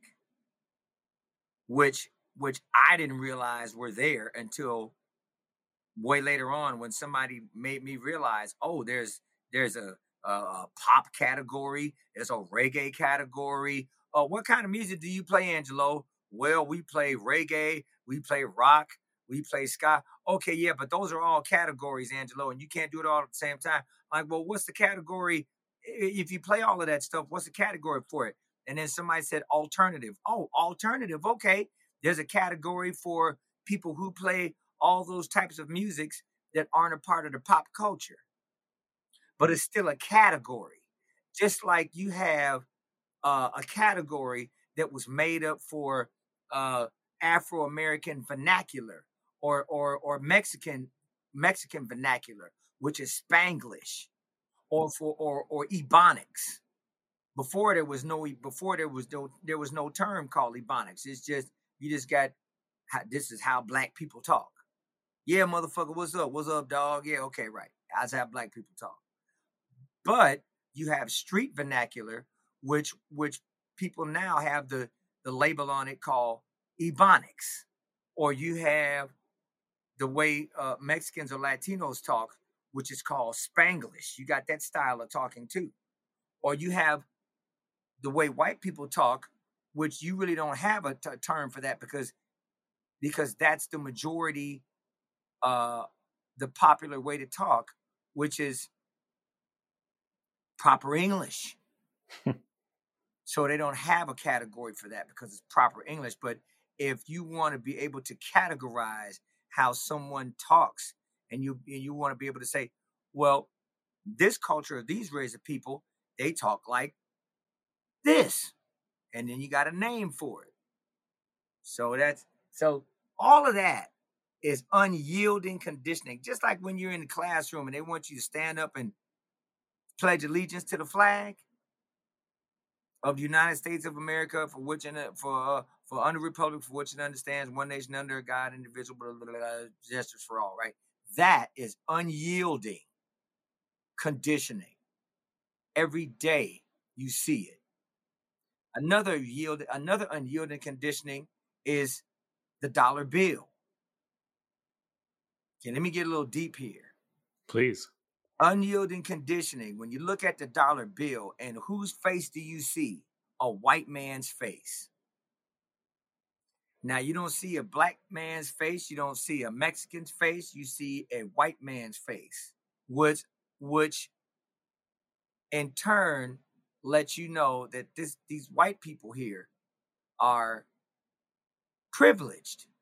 which which I didn't realize were there until way later on when somebody made me realize, oh, there's there's a, a, a pop category, there's a reggae category. Uh, what kind of music do you play, Angelo? Well, we play reggae, we play rock, we play ska. Okay, yeah, but those are all categories, Angelo, and you can't do it all at the same time. Like, well, what's the category? If you play all of that stuff, what's the category for it? And then somebody said alternative. Oh, alternative. Okay. There's a category for people who play all those types of musics that aren't a part of the pop culture. But it's still a category. Just like you have uh, a category that was made up for uh, Afro-American vernacular or or or Mexican Mexican vernacular, which is Spanglish, or for or or Ebonics. Before there was no before there was no there was no term called Ebonics. It's just you just got this is how black people talk. Yeah, motherfucker, what's up? What's up, dog? Yeah, okay, right. That's how black people talk. But you have street vernacular, which which people now have the the label on it called Ebonics, or you have the way uh, Mexicans or Latinos talk, which is called Spanglish. You got that style of talking too, or you have the way white people talk, which you really don't have a t- term for that because because that's the majority, uh, the popular way to talk, which is proper English. So they don't have a category for that because it's proper English. But if you want to be able to categorize how someone talks, and you and you want to be able to say, well, this culture of these race of people, they talk like this, and then you got a name for it. So that's so all of that is unyielding conditioning. Just like when you're in the classroom and they want you to stand up and pledge allegiance to the flag of the United States of America, for which and for uh, for under republic, for which it understands one nation under God, indivisible, blah, blah, blah, justice for all. Right? That is unyielding conditioning. Every day you see it. Another yield, another unyielding conditioning is the dollar bill. Okay, let me get a little deep here. Please. Unyielding conditioning. When you look at the dollar bill, and whose face do you see? A white man's face. Now, you don't see a black man's face. You don't see a Mexican's face. You see a white man's face, which, which in turn lets you know that this these white people here are privileged.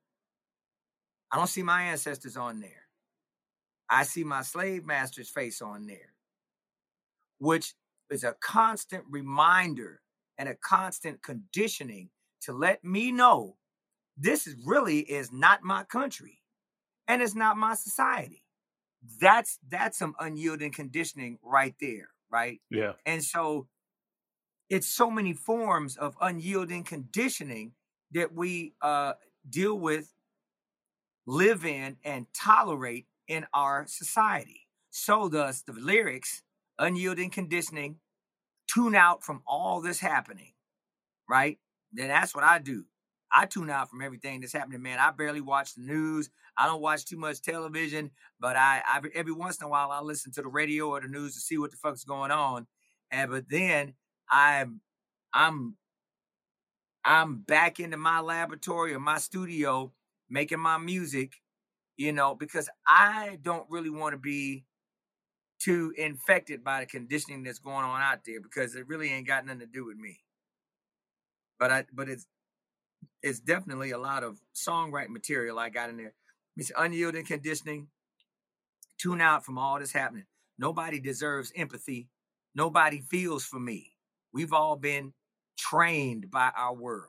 I don't see my ancestors on there. I see my slave master's face on there, which is a constant reminder and a constant conditioning to let me know this is really is not my country and it's not my society. That's that's some unyielding conditioning right there, right? Yeah. And so it's so many forms of unyielding conditioning that we uh, deal with, live in, and tolerate in our society. So thus the lyrics, unyielding conditioning, tune out from all this happening, right? Then that's what I do. I tune out from everything that's happening, man. I barely watch the news. I don't watch too much television, but I, I every once in a while I listen to the radio or the news to see what the fuck's going on. And but then I'm I'm I'm back into my laboratory or my studio making my music, you know, because I don't really want to be too infected by the conditioning that's going on out there, because it really ain't got nothing to do with me. But I but it's it's definitely a lot of songwriting material I got in there. It's unyielding conditioning. Tune out from all this happening. Nobody deserves empathy. Nobody feels for me. We've all been trained by our world.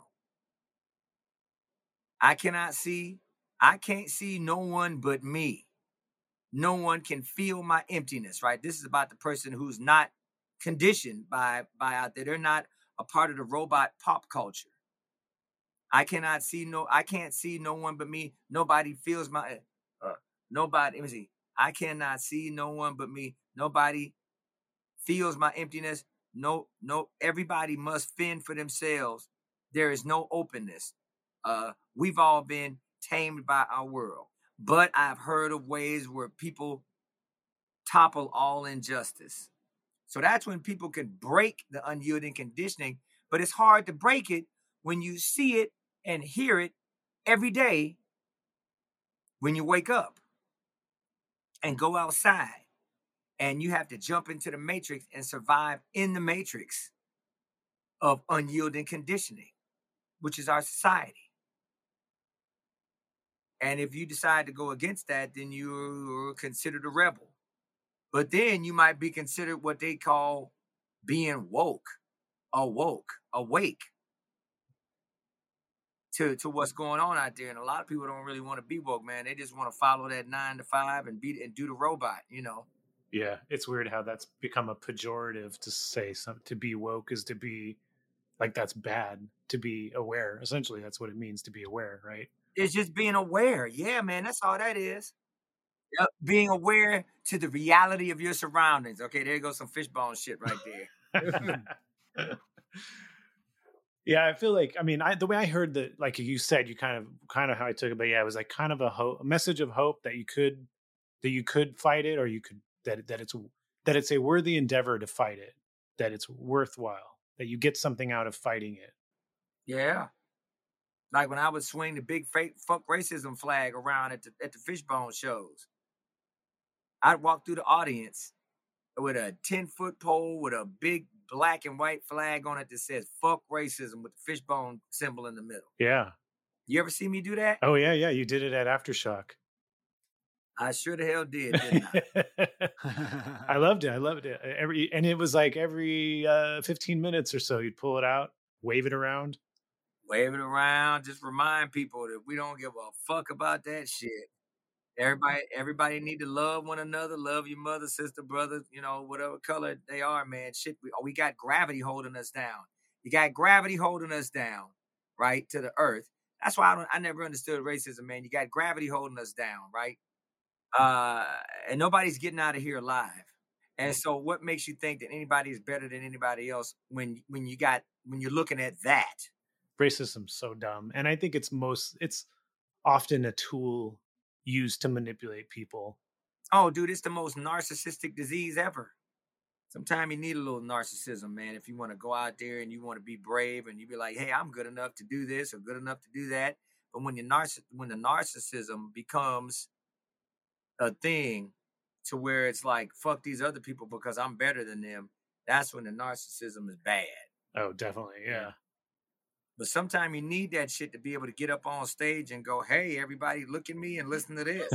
I cannot see, I can't see no one but me. No one can feel my emptiness, right? This is about the person who's not conditioned by, by out there. They're not a part of the robot pop culture. I cannot see no, I can't see no one but me. Nobody feels my, uh, nobody, let me see. I cannot see no one but me. Nobody feels my emptiness. No, no, everybody must fend for themselves. There is no openness. Uh, we've all been tamed by our world. But I've heard of ways where people topple all injustice. So that's when people can break the unyielding conditioning. But it's hard to break it when you see it and hear it every day when you wake up and go outside. And you have to jump into the matrix and survive in the matrix of unyielding conditioning, which is our society. And if you decide to go against that, then you're considered a rebel. But then you might be considered what they call being woke, awoke, awake to, to what's going on out there. And a lot of people don't really want to be woke, man. They just want to follow that nine to five and be and do the robot, you know. Yeah, it's weird how that's become a pejorative to say some, to be woke is to be like, that's bad, to be aware. Essentially, that's what it means to be aware, right? It's just being aware. Yeah, man, that's all that is. Yep. Being aware to the reality of your surroundings. Okay, there goes some fishbone shit right there. Yeah, I feel like, I mean, I, the way I heard that, like you said, you kind of, kind of how I took it, but yeah, it was like kind of a, hope, a message of hope that you could, that you could fight it, or you could, that that it's, that it's a worthy endeavor to fight it, that it's worthwhile, that you get something out of fighting it. Yeah. Like when I would swing the big fake fuck racism flag around at the, at the fishbone shows, I'd walk through the audience with a ten foot pole with a big black and white flag on it that says fuck racism with the fishbone symbol in the middle. Yeah. You ever see me do that? Oh yeah. Yeah. You did it at Aftershock. I sure the hell did, didn't I? I loved it. I loved it. Every, and it was like every uh, fifteen minutes or so, you'd pull it out, wave it around. Wave it around. Just remind people that we don't give a fuck about that shit. Everybody, everybody need to love one another. Love your mother, sister, brother, you know, whatever color they are, man. Shit, we, we got gravity holding us down. You got gravity holding us down, right, to the earth. That's why I don't. I never understood racism, man. You got gravity holding us down, right? Uh, and nobody's getting out of here alive. And so, what makes you think that anybody is better than anybody else when when you got when you're looking at that? Racism's so dumb, and I think it's most it's often a tool used to manipulate people. Oh, dude, it's the most narcissistic disease ever. Sometimes you need a little narcissism, man. If you want to go out there and you want to be brave and you be like, hey, I'm good enough to do this or good enough to do that. But when your narciss when the narcissism becomes a thing to where it's like, fuck these other people because I'm better than them, that's when the narcissism is bad. Oh, definitely, yeah. But sometimes you need that shit to be able to get up on stage and go, hey, everybody, look at me and listen to this.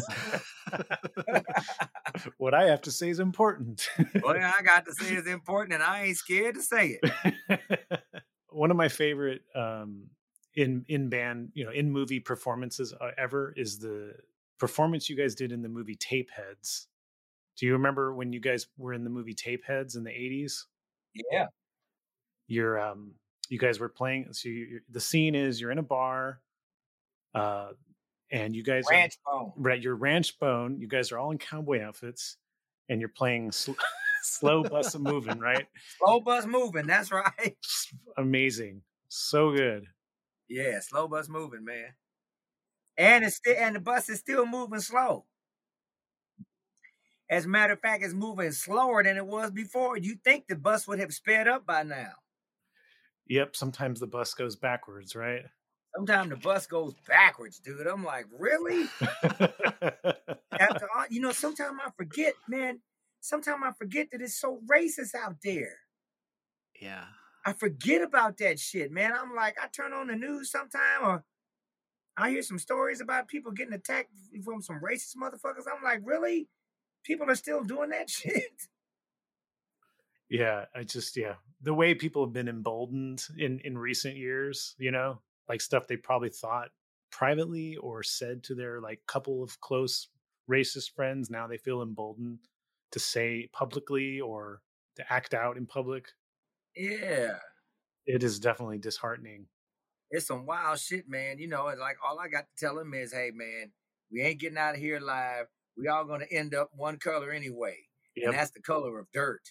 What I have to say is important. What I got to say is important, and I ain't scared to say it. One of my favorite um, in in band, you know, in movie performances uh, ever is the performance you guys did in the movie Tapeheads. Do you remember when you guys were in the movie Tapeheads in the eighties? Yeah. You're um you guys were playing. So you, the scene is you're in a bar, uh, and you guys Ranch are bone. right. You're Ranch Bone. You guys are all in cowboy outfits, and you're playing sl- Slow Bus Moving, right? Slow Bus Moving. That's right. Amazing, so good. Yeah, Slow Bus Moving, man. And it's still, and the bus is still moving slow. As a matter of fact, it's moving slower than it was before. You'd think the bus would have sped up by now. Yep, sometimes the bus goes backwards, right? Sometimes the bus goes backwards, dude. I'm like, really? After all, you know, sometimes I forget, man. Sometimes I forget that it's so racist out there. Yeah. I forget about that shit, man. I'm like, I turn on the news sometime, or I hear some stories about people getting attacked from some racist motherfuckers. I'm like, really? People are still doing that shit? Yeah, I just, yeah. The way people have been emboldened in, in recent years, you know, like stuff they probably thought privately or said to their like couple of close racist friends. Now they feel emboldened to say publicly or to act out in public. Yeah. It is definitely disheartening. It's some wild shit, man. You know, it's like all I got to tell them is, hey, man, we ain't getting out of here alive. We all going to end up one color anyway. Yep. And that's the color of dirt.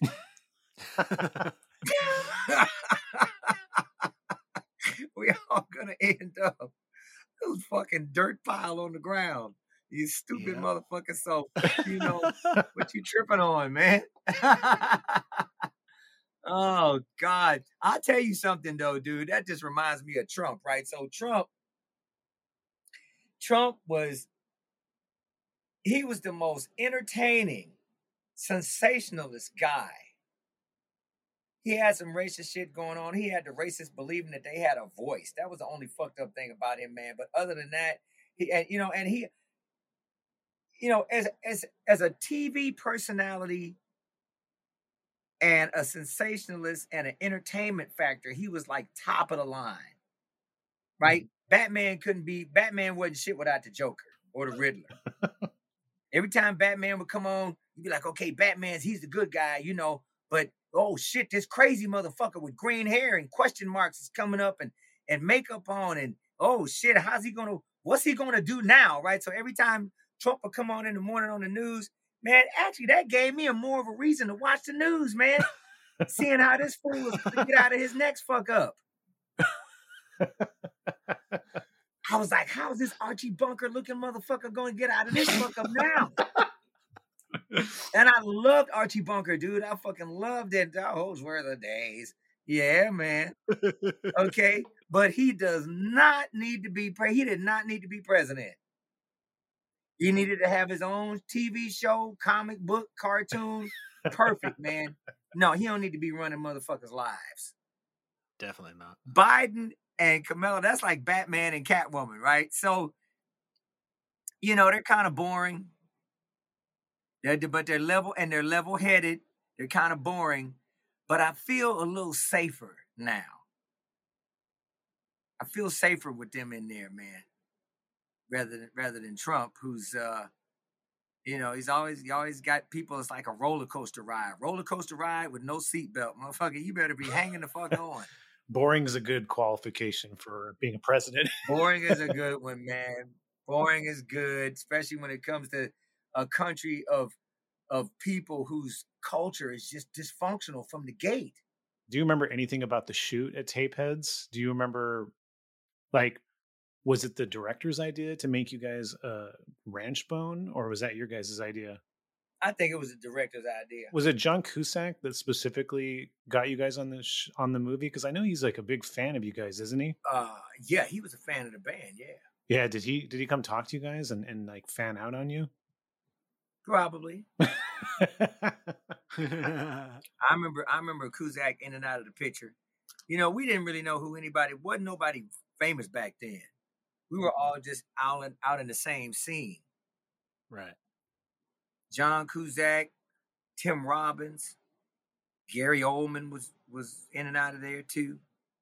We all gonna end up a fucking dirt pile on the ground. You stupid yeah. motherfucker. So, you know, what you tripping on, man? Oh, God. I'll tell you something, though, dude. That just reminds me of Trump, right? So Trump, Trump was, he was the most entertaining, sensationalist guy. He had some racist shit going on. He had the racists believing that they had a voice. That was the only fucked up thing about him, man. But other than that, he, and, you know, and he, you know, as as as a T V personality and a sensationalist and an entertainment factor, he was like top of the line, right? Mm-hmm. Batman couldn't be, Batman wasn't shit without the Joker or the Riddler. Every time Batman would come on, you'd be like, okay, Batman's, he's the good guy, you know, but oh shit, this crazy motherfucker with green hair and question marks is coming up and, and makeup on and oh shit, how's he gonna, what's he gonna do now, right? So every time Trump would come on in the morning on the news, man, actually that gave me a more of a reason to watch the news, man. Seeing how this fool was gonna get out of his next fuck up. I was like, how's this Archie Bunker looking motherfucker gonna get out of this fuck up now? And I loved Archie Bunker, dude. I fucking loved it. Those were the days. Yeah, man. Okay. But he does not need to be, pre- he did not need to be president. He needed to have his own T V show, comic book, cartoon. Perfect, man. No, he don't need to be running motherfuckers' lives. Definitely not. Biden and Kamala, that's like Batman and Catwoman, right? So, you know, they're kind of boring. They're, but they're level and they're level-headed. They're kind of boring, but I feel a little safer now. I feel safer with them in there, man. Rather than rather than Trump, who's uh, you know, he's always he always got people. It's like a roller coaster ride, roller coaster ride with no seatbelt, motherfucker. You better be hanging the fuck on. Boring is a good qualification for being a president. Boring is a good one, man. Boring is good, especially when it comes to a country of of people whose culture is just dysfunctional from the gate. Do you remember anything about the shoot at Tapeheads? Do you remember, like, was it the director's idea to make you guys a ranch bone, or was that your guys' idea? I think it was the director's idea. Was it John Cusack that specifically got you guys on the sh- on the movie? Because I know he's like a big fan of you guys, isn't he? Uh, yeah, he was a fan of the band. Yeah. Yeah. Did he did he come talk to you guys and, and like fan out on you? Probably. I remember I remember Cusack in and out of the picture. You know, we didn't really know who anybody, wasn't nobody famous back then. We were all just out in, out in the same scene. Right. John Cusack, Tim Robbins, Gary Oldman was was in and out of there too.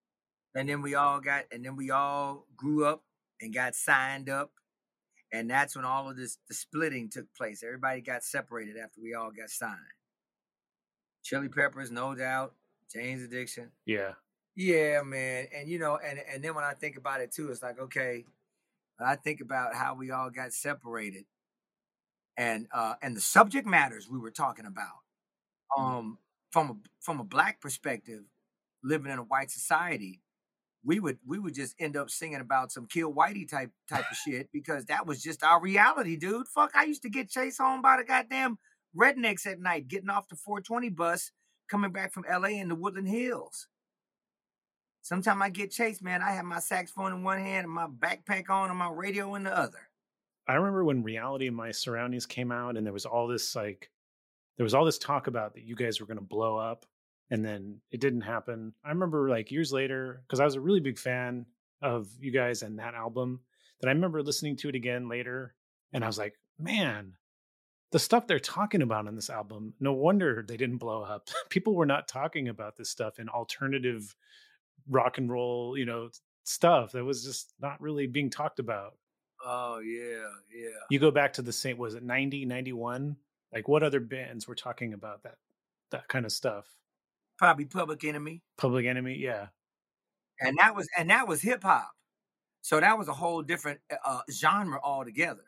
And then we all got, and then we all grew up and got signed up. And that's when all of this, the splitting took place. Everybody got separated after we all got signed. Chili Peppers, No Doubt, Jane's Addiction. Yeah. Yeah, man. And, you know, and, and then when I think about it, too, it's like, okay, when I think about how we all got separated and uh, and the subject matters we were talking about, um, from a, from a black perspective, living in a white society, we would we would just end up singing about some Kill Whitey type type of shit because that was just our reality, dude. Fuck, I used to get chased home by the goddamn rednecks at night, getting off the four twenty bus, coming back from L A in the Woodland Hills. Sometimes I get chased, man. I have my saxophone in one hand and my backpack on and my radio in the other. I remember when Reality of My Surroundings came out, and there was all this like, there was all this talk about that you guys were going to blow up. And then it didn't happen. I remember like years later, because I was a really big fan of you guys and that album, that I remember listening to it again later. And I was like, man, the stuff they're talking about on this album, no wonder they didn't blow up. People were not talking about this stuff in alternative rock and roll, you know, stuff that was just not really being talked about. Oh, yeah, yeah. You go back to the same, was it ninety, ninety-one? Like what other bands were talking about that, that kind of stuff? Probably Public Enemy. Public Enemy, yeah. And that was and that was hip hop. So that was a whole different uh, genre altogether.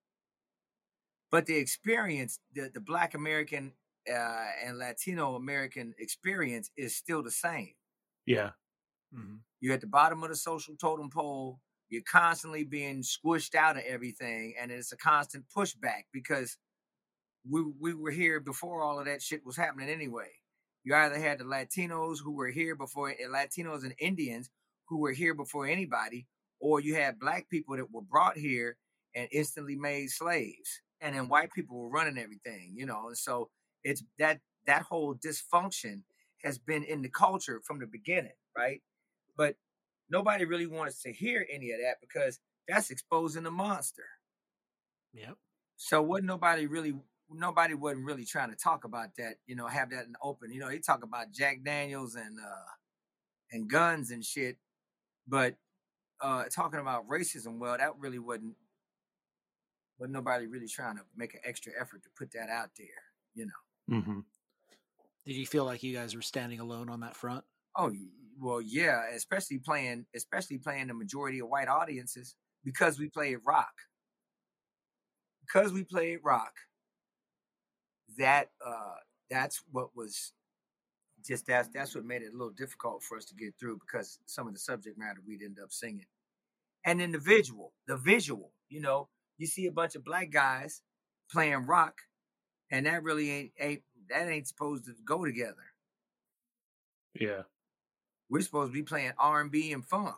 But the experience, the, the Black American uh, and Latino American experience is still the same. Yeah. Mm-hmm. You're at the bottom of the social totem pole. You're constantly being squished out of everything. And it's a constant pushback because we we were here before all of that shit was happening anyway. You either had the Latinos who were here before, Latinos and Indians who were here before anybody, or you had black people that were brought here and instantly made slaves. And then white people were running everything, you know. And so it's that that whole dysfunction has been in the culture from the beginning, right? But nobody really wants to hear any of that because that's exposing the monster. Yep. So what nobody really Nobody wasn't really trying to talk about that, you know, have that in the open. You know, they talk about Jack Daniels and uh, and guns and shit, but uh, talking about racism, well, that really wasn't, wasn't nobody really trying to make an extra effort to put that out there, you know. Mm-hmm. Did you feel like you guys were standing alone on that front? Oh, well, yeah, especially playing, especially playing the majority of white audiences because we played rock. Because we played rock. That uh, that's what was just that's that's what made it a little difficult for us to get through because some of the subject matter we'd end up singing, and then the visual, the visual, you know, you see a bunch of black guys playing rock, and that really ain't ain't that ain't supposed to go together. Yeah, we're supposed to be playing R and B and funk,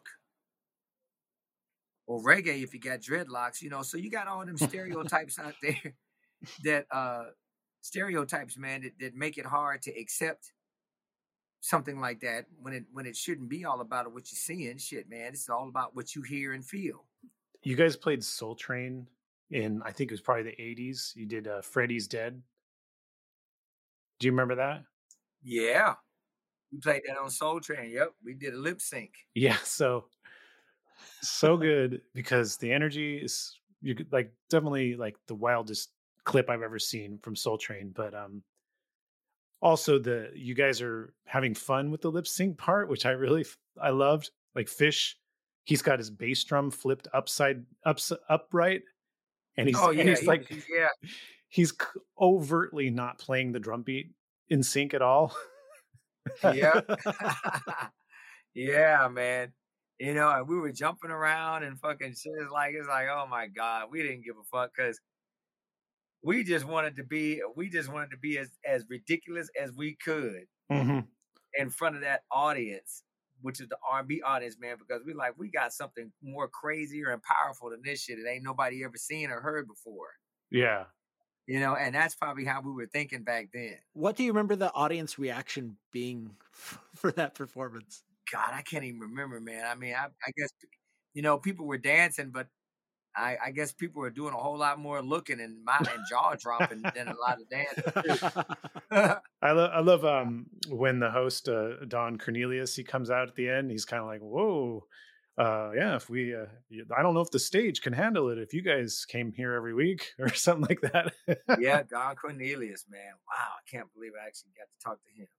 or reggae if you got dreadlocks, you know. So you got all them stereotypes out there that. Uh, stereotypes, man, that, that make it hard to accept something like that when it when it shouldn't be all about what you're seeing. Shit, man, it's all about what you hear and feel. You guys played Soul Train in, I think it was probably the eighties. You did uh, Freddy's Dead. Do you remember that? Yeah. We played that on Soul Train. Yep. We did a lip sync. Yeah. So, so good because the energy is you could like definitely like the wildest clip I've ever seen from Soul Train, but um also the you guys are having fun with the lip sync part, which I really I loved. Like Fish, he's got his bass drum flipped upside up upright, and he's oh, yeah, and he's he, like yeah he's overtly not playing the drum beat in sync at all. Yeah. Yeah, man. You know, and we were jumping around and fucking shit. It's like it's like, oh my God, we didn't give a fuck because we just wanted to be, we just wanted to be as, as ridiculous as we could mm-hmm. in front of that audience, which is the R and B audience, man, because we like, we got something more crazier and powerful than this shit. It ain't nobody ever seen or heard before. Yeah. You know, and that's probably how we were thinking back then. What do you remember the audience reaction being for that performance? God, I can't even remember, man. I mean, I, I guess, you know, people were dancing, but I, I guess people are doing a whole lot more looking and my and jaw dropping than a lot of dancing. I love I love um when the host uh, Don Cornelius, he comes out at the end. He's kind of like, whoa, uh, yeah. If we, uh, I don't know if the stage can handle it. If you guys came here every week or something like that. Yeah, Don Cornelius, man. Wow, I can't believe I actually got to talk to him.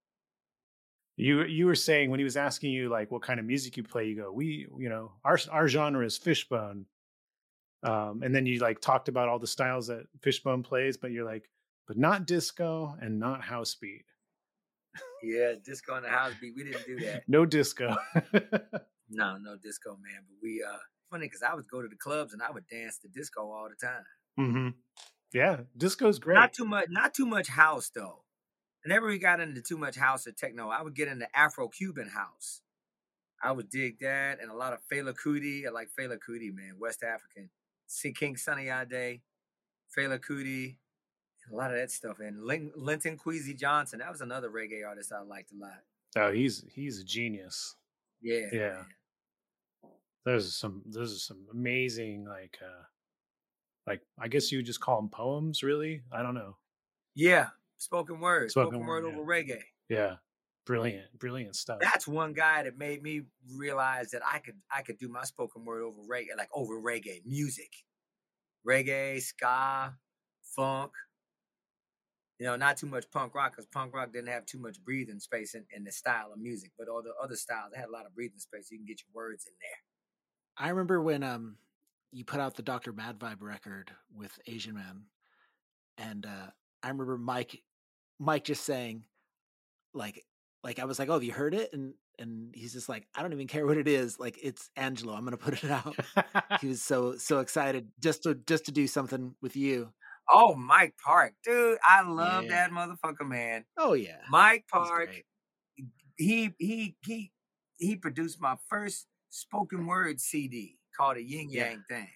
You you were saying when he was asking you like what kind of music you play, you go, we, you know, our our genre is Fishbone. Um, and then you like talked about all the styles that Fishbone plays, but you're like, but not disco and not house beat. Yeah, disco and the house beat. We didn't do that. No disco. No, no disco, man. But we uh funny because I would go to the clubs and I would dance to disco all the time. Mm-hmm. Yeah, disco's great. Not too much, not too much house though. Whenever we got into too much house or techno, I would get into Afro-Cuban house. I would dig that and a lot of Fela Kuti. I like Fela Kuti, man, West African. See King Sunny Ade, Fela Kuti, a lot of that stuff. And Lin- Linton Kwesi Johnson, that was another reggae artist I liked a lot. Oh, he's he's a genius. Yeah. Yeah. Man. There's some there's some amazing like uh like I guess you would just call them poems, really? I don't know. Yeah. Spoken word. Spoken, Spoken word, word yeah. over reggae. Yeah. Brilliant, brilliant stuff. That's one guy that made me realize that I could I could do my spoken word over reggae, like over reggae music, reggae, ska, funk. You know, not too much punk rock because punk rock didn't have too much breathing space in, in the style of music, but all the other styles they had a lot of breathing space. So you can get your words in there. I remember when um you put out the Doctor Mad Vibe record with Asian Man, and uh, I remember Mike Mike just saying like. Like, I was like, oh, have you heard it? And and he's just like, I don't even care what it is. Like, it's Angelo. I'm going to put it out. He was so, so excited just to just to do something with you. Oh, Mike Park. Dude, I love Yeah. that motherfucker, man. Oh, yeah. Mike He's Park, great. he he he he produced my first spoken word C D called a Yin Yeah. Yang Thing.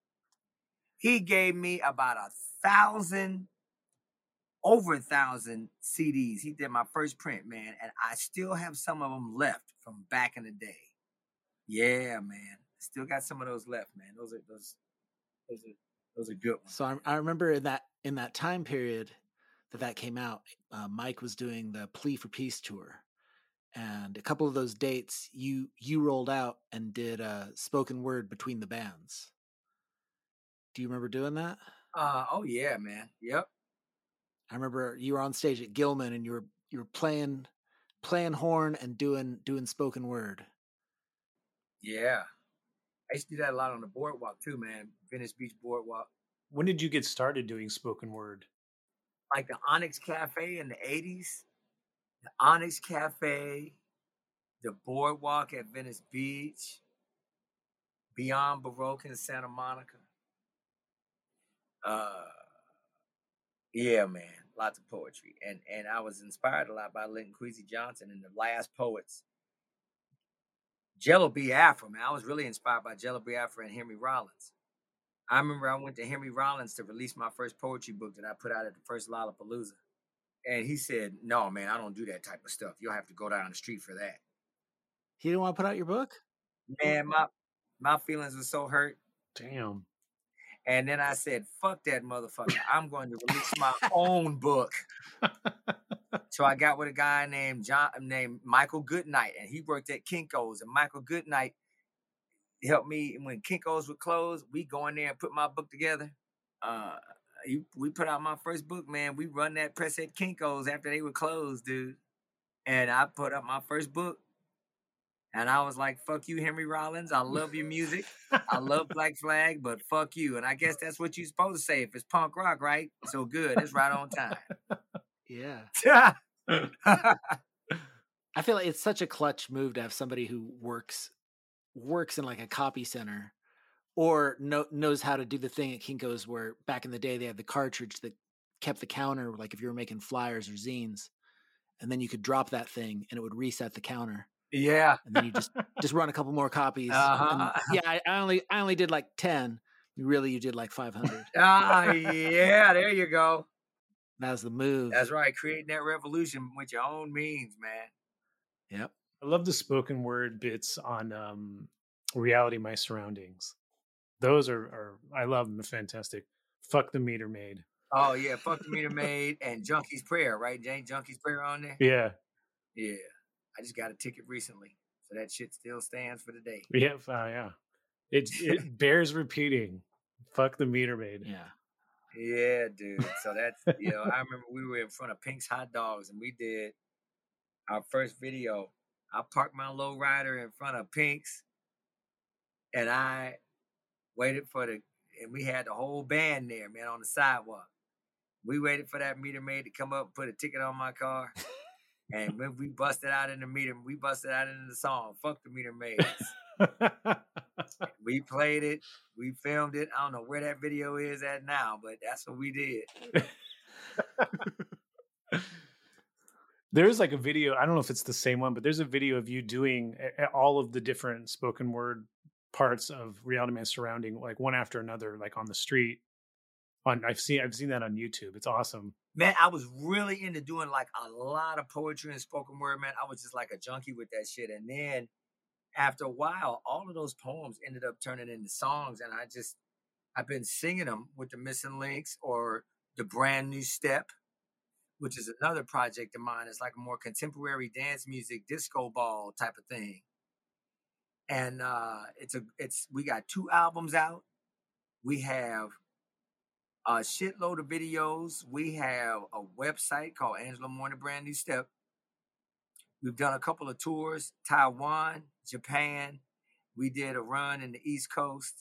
He gave me about a thousand over a thousand C Ds. He did my first print, man, and I still have some of them left from back in the day. Yeah, man, still got some of those left, man. Those are those, those are those are good ones. So I, I remember in that in that time period that that came out, uh, Mike was doing the Plea for Peace tour, and a couple of those dates you you rolled out and did a spoken word between the bands. Do you remember doing that? Uh, oh yeah, man. Yep. I remember you were on stage at Gilman and you were you were playing playing horn and doing doing spoken word. Yeah. I used to do that a lot on the boardwalk too, man. Venice Beach Boardwalk. When did you get started doing spoken word? Like the Onyx Cafe in the eighties. The Onyx Cafe, the boardwalk at Venice Beach, Beyond Baroque in Santa Monica. Uh Yeah, man, lots of poetry, and and I was inspired a lot by Linton Kwesi Johnson and the Last Poets. Jello Biafra, man, I was really inspired by Jello Biafra and Henry Rollins. I remember I went to Henry Rollins to release my first poetry book that I put out at the first Lollapalooza, and he said, "No, man, I don't do that type of stuff. You'll have to go down the street for that." He didn't want to put out your book? Man, my my feelings were so hurt. Damn. And then I said, fuck that motherfucker. I'm going to release my own book. So I got with a guy named John, named Michael Goodnight, and he worked at Kinko's. And Michael Goodnight helped me when Kinko's would close. We go in there and put my book together. Uh, he, we put out my first book, man. We run that press at Kinko's after they were closed, dude. And I put up my first book. And I was like, fuck you, Henry Rollins. I love your music. I love Black Flag, but fuck you. And I guess that's what you're supposed to say if it's punk rock, right? So good. It's right on time. Yeah. I feel like it's such a clutch move to have somebody who works works in like a copy center or know, knows how to do the thing at Kinko's where back in the day they had the cartridge that kept the counter, like if you were making flyers or zines, and then you could drop that thing and it would reset the counter. Yeah. And then you just just run a couple more copies. Uh-huh. And yeah, I, I only I only did like ten. Really, you did like five hundred. Ah, yeah, there you go. That was the move. That's right. Creating that revolution with your own means, man. Yep. I love the spoken word bits on um, Reality My Surroundings. Those are, are I love them. They're fantastic. Fuck the Meter Maid. Oh yeah, Fuck the Meter Maid and Junkie's Prayer, right? Jane Junkie's Prayer on there. Yeah, yeah. I just got a ticket recently, so that shit still stands for the day. Yeah, uh, yeah. It it bears repeating. Fuck the Meter Maid. Yeah. Yeah, dude. So that's, you know, I remember we were in front of Pink's Hot Dogs and we did our first video. I parked my low rider in front of Pink's and I waited for the, and we had the whole band there, man, on the sidewalk. We waited for that Meter Maid to come up and put a ticket on my car. And when we busted out in the meter, we busted out into the song, Fuck the Meter Maids. We played it. We filmed it. I don't know where that video is at now, but that's what we did. There's like a video. I don't know if it's the same one, but there's a video of you doing all of the different spoken word parts of Reality Man Surrounding, like one after another, like on the street. On I've seen I've seen that on YouTube. It's awesome. Man, I was really into doing like a lot of poetry and spoken word, man. I was just like a junkie with that shit. And then after a while, all of those poems ended up turning into songs. And I just, I've been singing them with the Missing Links or the Brand New Step, which is another project of mine. It's like a more contemporary dance music, disco ball type of thing. And uh, it's a, it's, we got two albums out. We have a shitload of videos. We have a website called Angela Mourning Brand New Step. We've done a couple of tours, Taiwan, Japan. We did a run in the East Coast.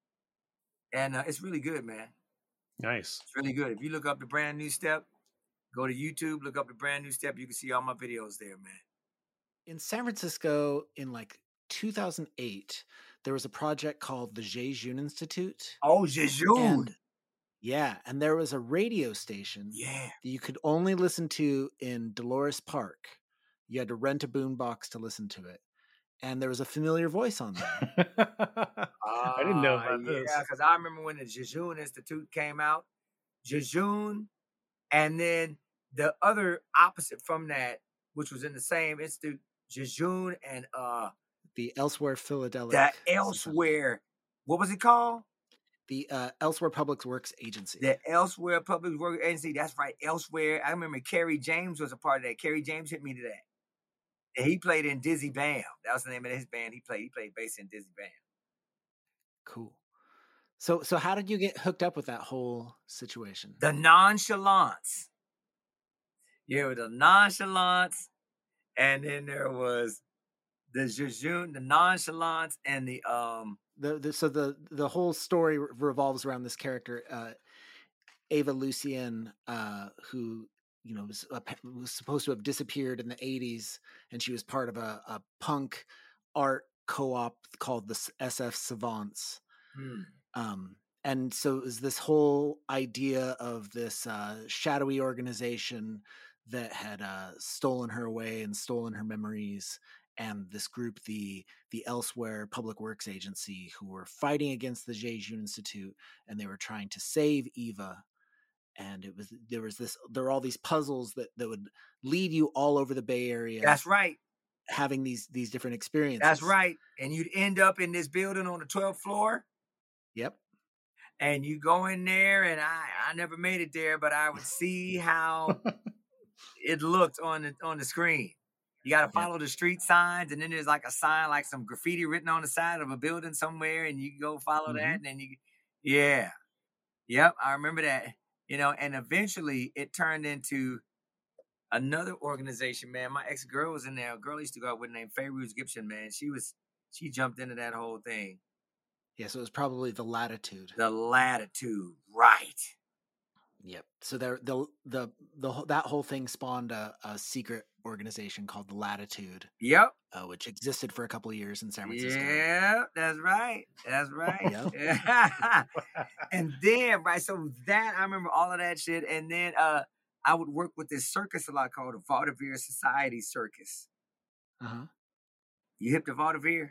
And uh, it's really good, man. Nice. It's really good. If you look up the Brand New Step, go to YouTube, look up the Brand New Step. You can see all my videos there, man. In San Francisco in like two thousand eight, there was a project called the Jejun Institute. Oh, Jejun. And, yeah. And there was a radio station yeah. that you could only listen to in Dolores Park. You had to rent a boombox to listen to it. And there was a familiar voice on there. uh, I didn't know about yeah, this. Yeah, because I remember when the Jejun Institute came out, Jejun, and then the other opposite from that, which was in the same institute, Jejun and uh, the Elsewhere Philadelphia. That Elsewhere, what was it called? The uh, Elsewhere Public Works Agency. The Elsewhere Public Works Agency. That's right, Elsewhere. I remember Kerry James was a part of that. Kerry James hit me to that. And he played in Dizzy Bam. That was the name of his band. He played. He played bass in Dizzy Bam. Cool. So, so how did you get hooked up with that whole situation? The Nonchalance. Yeah, the Nonchalance, and then there was the Jejun, the Nonchalance, and the um. The, the so the the whole story revolves around this character, uh, Ava Lucien, uh, who you know was, uh, was supposed to have disappeared in the eighties, and she was part of a, a punk art co-op called the S F Savants. Hmm. Um, and so it was this whole idea of this uh, shadowy organization that had uh, stolen her away and stolen her memories. And this group, the the Elsewhere Public Works Agency, who were fighting against the Jejun Institute, and they were trying to save Eva. And it was there was this there were all these puzzles that, that would lead you all over the Bay Area. That's right. Having these these different experiences. That's right. And you'd end up in this building on the twelfth floor. Yep. And you go in there, and I I never made it there, but I would see how it looked on the on the screen. You got to follow yep. the street signs, and then there's like a sign, like some graffiti written on the side of a building somewhere, and you go follow mm-hmm. that, and then you, yeah, yep, I remember that, you know, and eventually it turned into another organization, man. My ex-girl was in there. A girl I used to go out with named Fairuz Gibson, man. She was, she jumped into that whole thing. Yeah, so it was probably the Latitude. The Latitude, right. Yep. So there, the the the that whole thing spawned a, a secret organization called the Latitude. Yep. Uh, which existed for a couple of years in San Francisco. Yeah, that's right. That's right. Yep. And then, right, so that I remember all of that shit. And then uh, I would work with this circus a lot called the Vaudeville Society Circus. Uh huh. You hip to Vaudeville?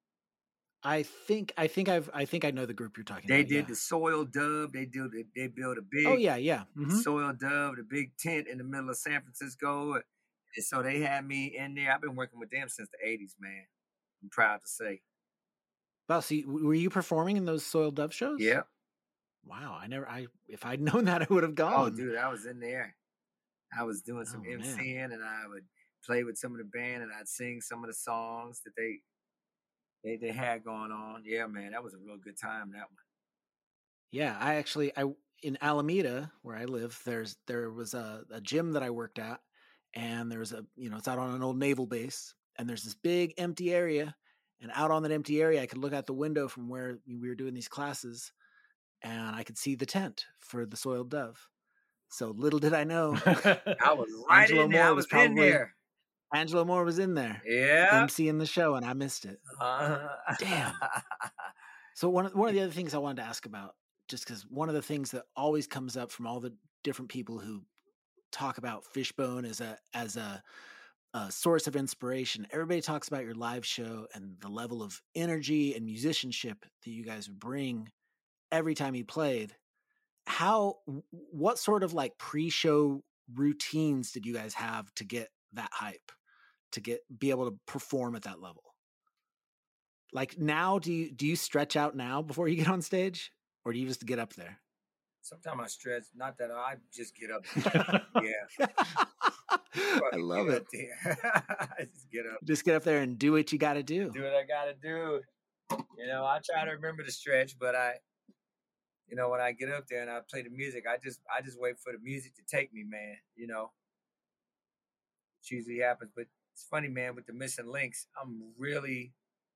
I think I think I've I think I know the group you're talking they about. They did yeah. the Soil Dove. They do they built a big oh yeah yeah mm-hmm. Soil Dove, the big tent in the middle of San Francisco, and so they had me in there. I've been working with them since the eighties, man. I'm proud to say. Well, see, were you performing in those Soiled Dove shows? Yeah. Wow, I never. I if I'd known that, I would have gone. Oh, dude, I was in there. I was doing some Oh, man. MCing, and I would play with some of the band, and I'd sing some of the songs that they they they had going on. Yeah, man, that was a real good time. That one. Yeah, I actually I in Alameda where I live. There's there was a, a gym that I worked at, and there's a you know it's out on an old naval base, and there's this big empty area, and out on that empty area, I could look out the window from where we were doing these classes, and I could see the tent for the Soiled Dove. So little did I know, I was right Angelo in there. Moore I was was in probably there. Angelo Moore was in there, Yeah. emceeing the show, and I missed it. Uh, Damn. So one of, one of the other things I wanted to ask about, just because one of the things that always comes up from all the different people who talk about Fishbone as a as a, a source of inspiration, everybody talks about your live show and the level of energy and musicianship that you guys would bring every time you played. How, what sort of like pre-show routines did you guys have to get that hype, to get be able to perform at that level? Like now, do you do you stretch out now before you get on stage, or do you just get up there? Sometimes I stretch. Not that I just get up there. Yeah. I love it. I just get up. Just get up there and do what you got to do. Do what I got to do. You know, I try to remember to stretch, but I, you know, when I get up there and I play the music, I just I just wait for the music to take me, man. You know, it usually happens. But it's funny, man, with the missing links, I'm really,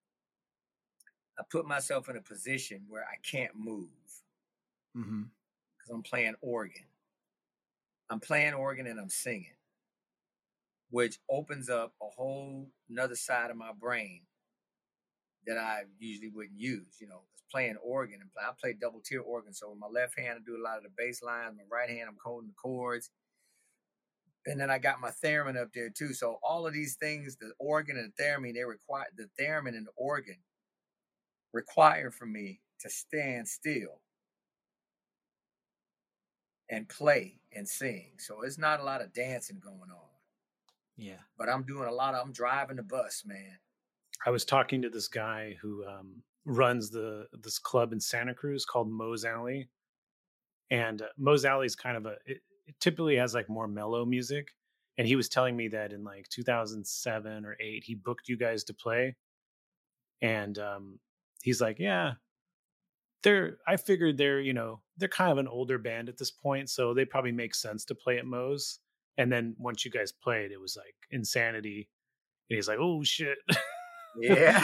I put myself in a position where I can't move because Mm-hmm. I'm playing organ. I'm playing organ and I'm singing, which opens up a whole another side of my brain that I usually wouldn't use. You know, playing organ and play, I play double tier organ. So with my left hand, I do a lot of the bass lines. My right hand, I'm holding the chords. And then I got my theremin up there too. So all of these things, the organ and the theremin, they require the theremin and the organ require for me to stand still and play and sing. So it's not a lot of dancing going on. Yeah. But I'm doing a lot of, I'm driving the bus, man. I was talking to this guy who um, runs the this club in Santa Cruz called Moe's Alley. And uh, Moe's Alley is kind of a, it, it typically has like more mellow music. And he was telling me that in like two thousand seven or eight, he booked you guys to play. And um, he's like, yeah, they're, I figured they're, you know, they're kind of an older band at this point. So they probably make sense to play at Moe's. And then once you guys played, it was like insanity. And he's like, oh shit. Yeah.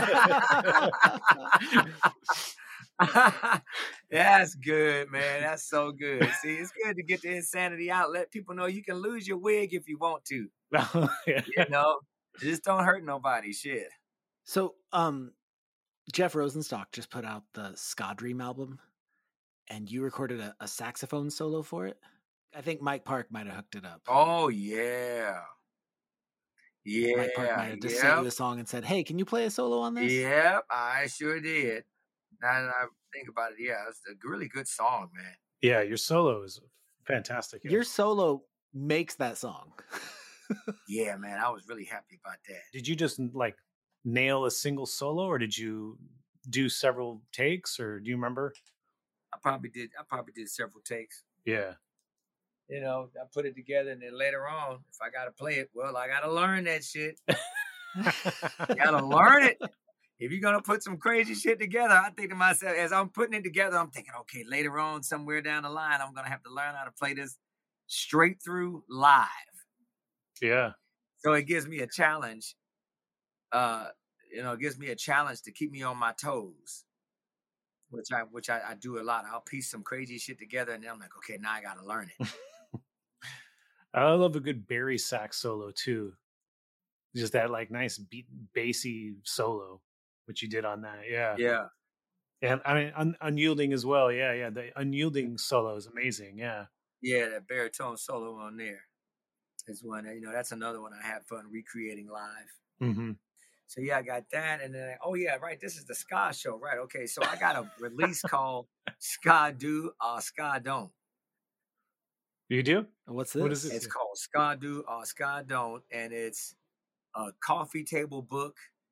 That's good, man. That's so good. See, it's good to get the insanity out. Let people know you can lose your wig if you want to. Yeah. You know, just don't hurt nobody. Shit. So, um, Jeff Rosenstock just put out the Ska Dream album, and you recorded a, a saxophone solo for it. I think Mike Park might have hooked it up. Oh yeah, yeah. Mike Park might have just yep. sent you a song and said, "Hey, can you play a solo on this?" Yep, I sure did. Now that I think about it, yeah, it's a really good song, man. Yeah, your solo is fantastic. Your solo makes that song. Yeah, man, I was really happy about that. Did you just like nail a single solo, or did you do several takes, or do you remember? I probably did. I probably did several takes. Yeah. You know, I put it together, and then later on, if I got to play it, well, I got to learn that shit. You got to learn it. If you're going to put some crazy shit together, I think to myself, as I'm putting it together, I'm thinking, okay, later on, somewhere down the line, I'm going to have to learn how to play this straight through live. Yeah. So it gives me a challenge. Uh, you know, it gives me a challenge to keep me on my toes, which I which I, I do a lot. I'll piece some crazy shit together, and then I'm like, okay, now I got to learn it. I love a good Barry sax solo too. Just that like nice beat, bassy solo, which you did on that. Yeah. Yeah. And I mean, un- unyielding as well. Yeah. Yeah. The unyielding solo is amazing. Yeah. Yeah. That baritone solo on there is one, you know, that's another one I had fun recreating live. Mm-hmm. So yeah, I got that. And then, oh yeah, right. This is the ska show. Right. Okay. So I got a release called Ska Do or Ska Don't. You do? What's this? What is it? It's called Ska Do or Ska Don't. And it's a coffee table book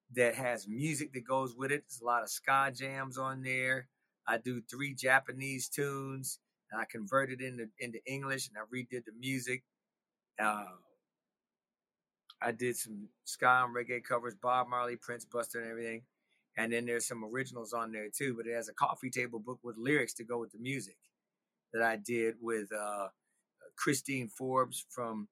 that has music that goes with it. There's a lot of ska jams on there. I do three Japanese tunes, and I convert it into into English, and I redid the music. Uh, I did some ska and reggae covers, Bob Marley, Prince, Buster, and everything. And then there's some originals on there too, but it has a coffee table book with lyrics to go with the music that I did with uh, Christine Forbes from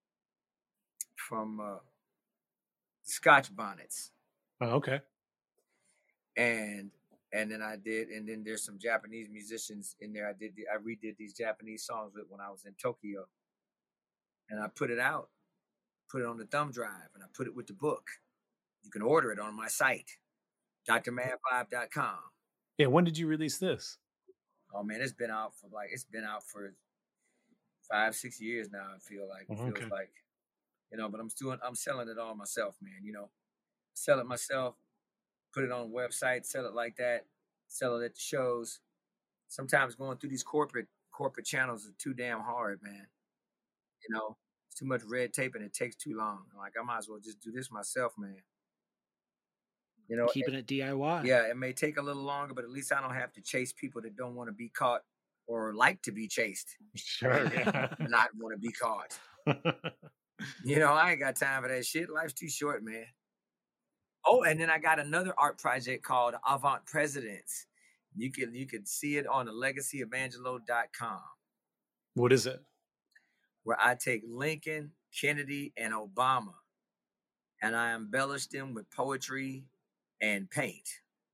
from uh, Scotch Bonnets. Oh, okay. And and then I did, and then there's some Japanese musicians in there. I did, the, I redid these Japanese songs with when I was in Tokyo, and I put it out, put it on the thumb drive, and I put it with the book. You can order it on my site, D R mad five dot com. Yeah, when did you release this? Oh man, it's been out for like it's been out for five, six years now. I feel like it Okay. feels like, you know. But I'm doing, I'm selling it all myself, man. You know, sell it myself, put it on a website, sell it like that, sell it at the shows. Sometimes going through these corporate corporate channels is too damn hard, man. You know, it's too much red tape and it takes too long. Like I might as well just do this myself, man. You know, Keeping it D I Y. yeah, it may take a little longer, but at least I don't have to chase people that don't want to be caught or like to be chased. Sure. Yeah. Not want to be caught. You know, I ain't got time for that shit. Life's too short, man. Oh, and then I got another art project called Avant Presidents. You can you can see it on the legacy evangelo dot com, What is it? where I take Lincoln, Kennedy, and Obama, and I embellish them with poetry and paint.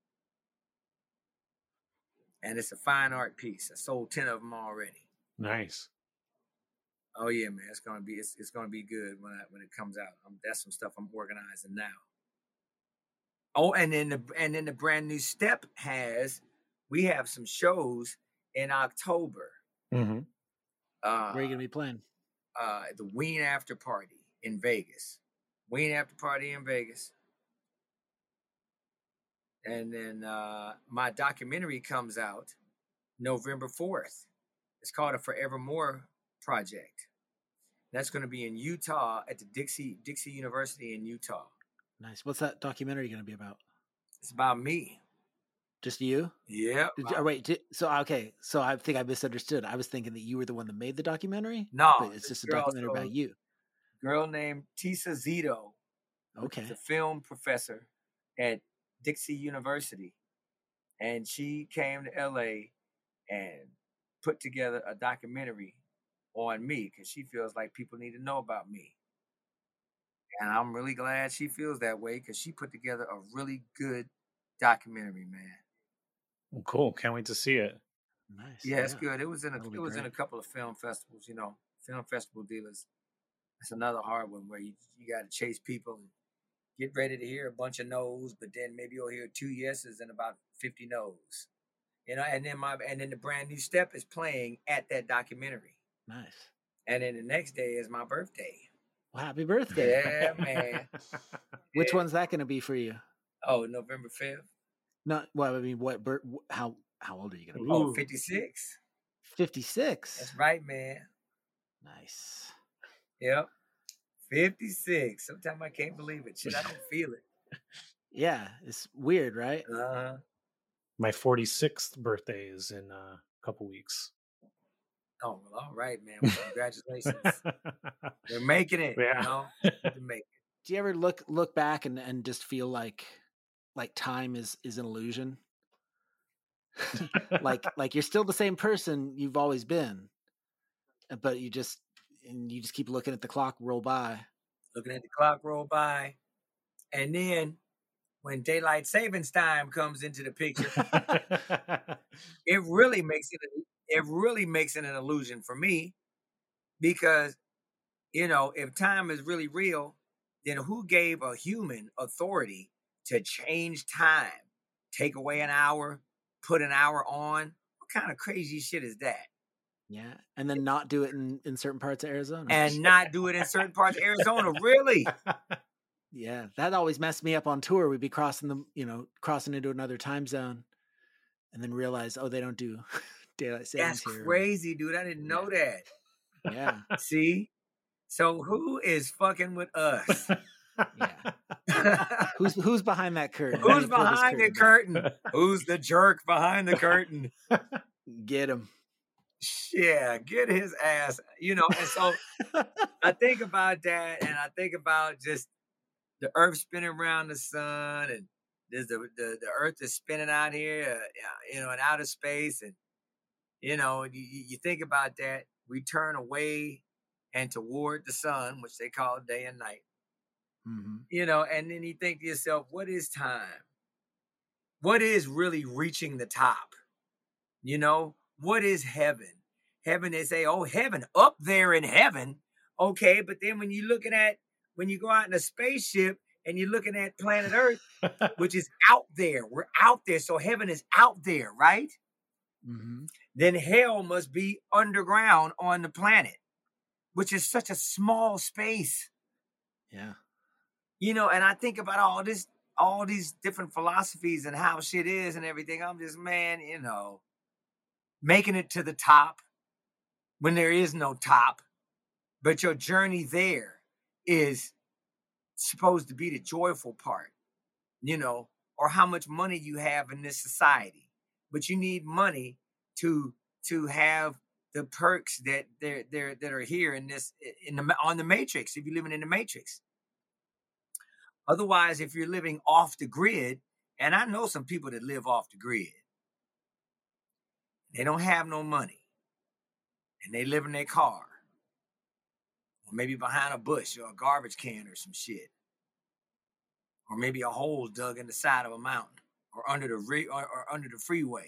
And it's a fine art piece. I sold ten of them already. Nice. Oh yeah, man, it's gonna be it's, it's gonna be good when I, when it comes out. Um, that's some stuff I'm organizing now. Oh, and then the and then the brand new Step has we have some shows in October. Mm-hmm. Uh, Where are you gonna be playing? uh, the Ween After Party in Vegas. Ween After Party in Vegas. And then uh, my documentary comes out November fourth. It's called a Forevermore Project. That's going to be in Utah at the Dixie Dixie University in Utah. Nice. What's that documentary gonna be about? It's about me. Just you? Yeah. Did you, oh, wait. Did, so okay. So I think I misunderstood. I was thinking that you were the one that made the documentary. No, but it's this just a girl- documentary so- about you. Girl named Tisa Zito. Okay. The film professor at Dixie University. And she came to L A and put together a documentary on me because she feels like people need to know about me. And I'm really glad she feels that way because she put together a really good documentary, man. Well, cool. Can't wait to see it. Nice. Yeah, it's good. It was in a That'll be it was in a great. couple of film festivals, you know, film festival dealers. It's another hard one where you, you got to chase people and get ready to hear a bunch of no's, but then maybe you'll hear two yeses and about fifty no's. You know, and then my and then the brand new Step is playing at that documentary. Nice. And then the next day is my birthday. Well, happy birthday. Yeah, man. Which Yeah. one's that going to be for you? Oh, November fifth. Not well. I mean, what? bir- wh- How? How old are you going to be? Oh, Ooh. fifty-six. fifty-six. That's right, man. Nice. Yep. fifty-six. Sometimes I can't believe it. Shit, I don't feel it. Yeah, it's weird, right? Uh-huh. My forty-sixth birthday is in uh, a couple weeks. Oh, well, all right, man. Well, congratulations. They're making it. Yeah. You know? They're making it. Do you ever look look back and, and just feel like like time is is an illusion? like like you're still the same person you've always been, but you just and you just keep looking at the clock roll by. Looking at the clock roll by. And then when daylight savings time comes into the picture, it really makes it it really makes it an illusion for me because, you know, if time is really real, then who gave a human authority to change time, take away an hour, put an hour on? What kind of crazy shit is that? Yeah, and then not do it in, in certain parts of Arizona. And not do it in certain parts of Arizona, really? yeah, that always messed me up on tour. We'd be crossing the, you know, crossing into another time zone, and then realize, oh, they don't do daylight savings That's here. crazy, dude. I didn't know that. Yeah, See? So who is fucking with us? yeah. who's who's behind that curtain? Who's behind the curtain? Who's the jerk behind the curtain? Get him. Yeah, get his ass. You know, and so I think about that, and I think about just the earth spinning around the sun, and there's the, the, the earth is spinning out here, uh, you know, in outer space. And, you know, you, you think about that. We turn away and toward the sun, which they call day and night. Mm-hmm. You know, and then you think to yourself, what is time? What is really reaching the top? You know, what is heaven? Heaven, they say, oh, heaven, up there in heaven. Okay, but then when you're looking at, when you go out in a spaceship and you're looking at planet Earth, which is out there, we're out there. So heaven is out there, right? Mm-hmm. Then hell must be underground on the planet, which is such a small space. Yeah. You know, and I think about all this, all these different philosophies and how shit is and everything. I'm just, man, you know, making it to the top when there is no top, but your journey there is supposed to be the joyful part, you know, or how much money you have in this society. But you need money to to have the perks that they're, they're, that are here in this in the on the matrix. If you're living in the matrix, otherwise, if you're living off the grid, and I know some people that live off the grid, they don't have no money, and they live in their car, or maybe behind a bush or a garbage can or some shit, or maybe a hole dug in the side of a mountain, or under the re- or, or under the freeway.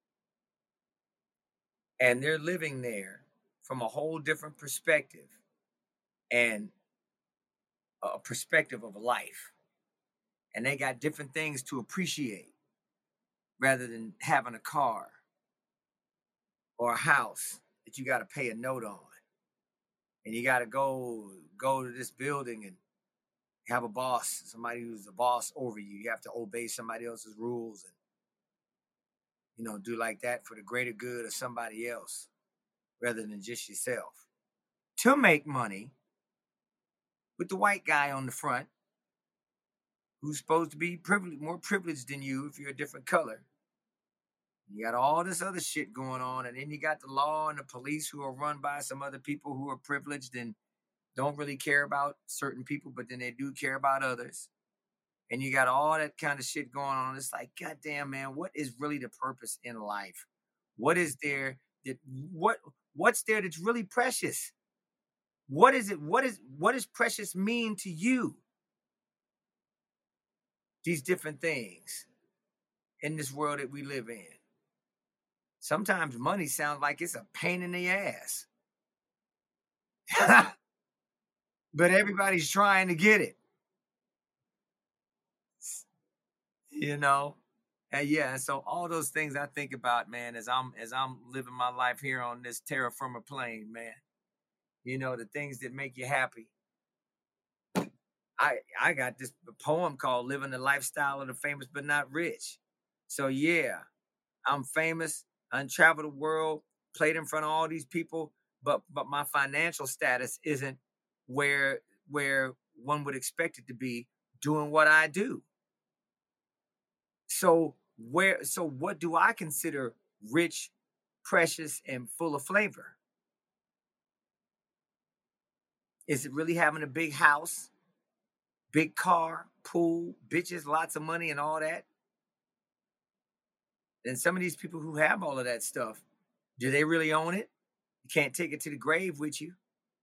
And they're living there from a whole different perspective and a perspective of life. And they got different things to appreciate rather than having a car or a house that you got to pay a note on. And you got to go go to this building and have a boss, somebody who's the boss over you. You have to obey somebody else's rules and, you know, do like that for the greater good of somebody else rather than just yourself. To make money with the white guy on the front who's supposed to be privileged, more privileged than you if you're a different color. You got all this other shit going on, and then you got the law and the police who are run by some other people who are privileged and don't really care about certain people, but then they do care about others. And you got all that kind of shit going on. It's like, goddamn, man, what is really the purpose in life? What is there that what what's there that's really precious? What is it? What is what does precious mean to you? These different things in this world that we live in. Sometimes money sounds like it's a pain in the ass. But everybody's trying to get it. You know? And yeah, so all those things I think about, man, as I'm as I'm living my life here on this terra firma plane, man. You know, the things that make you happy. I I got this poem called Living the Lifestyle of the Famous But Not Rich. So yeah, I'm famous, I traveled the world, played in front of all these people, but but my financial status isn't where where one would expect it to be doing what I do. So where so what do I consider rich, precious, and full of flavor? Is it really having a big house, big car, pool, bitches, lots of money, and all that? And some of these people who have all of that stuff, do they really own it? You can't take it to the grave with you.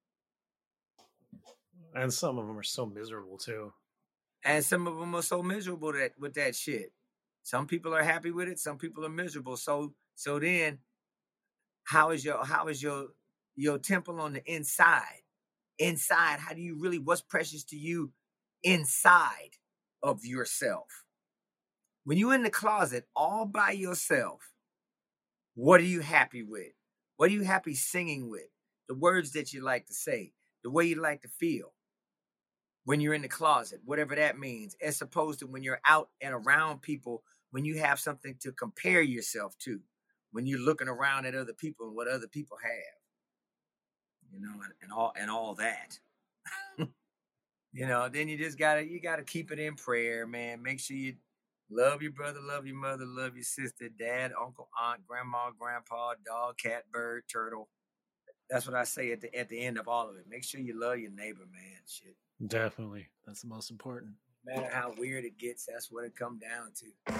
And some of them are so miserable too. And some of them are so miserable that with that shit. Some people are happy with it. Some people are miserable. So, so then, how is your how is your your temple on the inside? Inside, how do you really? What's precious to you inside of yourself? When you're in the closet all by yourself, what are you happy with? What are you happy singing with? The words that you like to say, the way you like to feel. When you're in the closet, whatever that means, as opposed to when you're out and around people, when you have something to compare yourself to, when you're looking around at other people and what other people have, you know, and, and all and all that. You know, then you just gotta you gotta keep it in prayer, man. Make sure you love your brother, love your mother, love your sister, dad, uncle, aunt, grandma, grandpa, dog, cat, bird, turtle. That's what I say at the at the end of all of it. Make sure you love your neighbor, man. Shit. Definitely. That's the most important. No matter how weird it gets, that's what it come down to.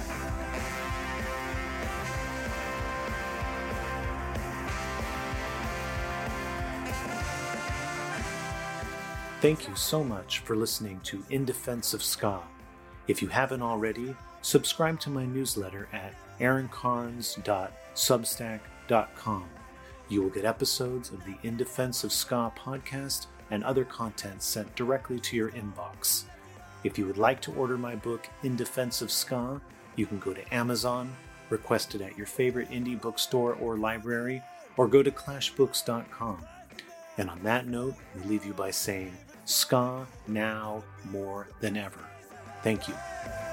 Thank you so much for listening to In Defense of Ska. If you haven't already, subscribe to my newsletter at aaron carnes dot substack dot com. You will get episodes of the In Defense of Ska podcast and other content sent directly to your inbox. If you would like to order my book, In Defense of Ska, you can go to Amazon, request it at your favorite indie bookstore or library, or go to clash books dot com. And on that note, we leave you by saying, Ska now more than ever. Thank you.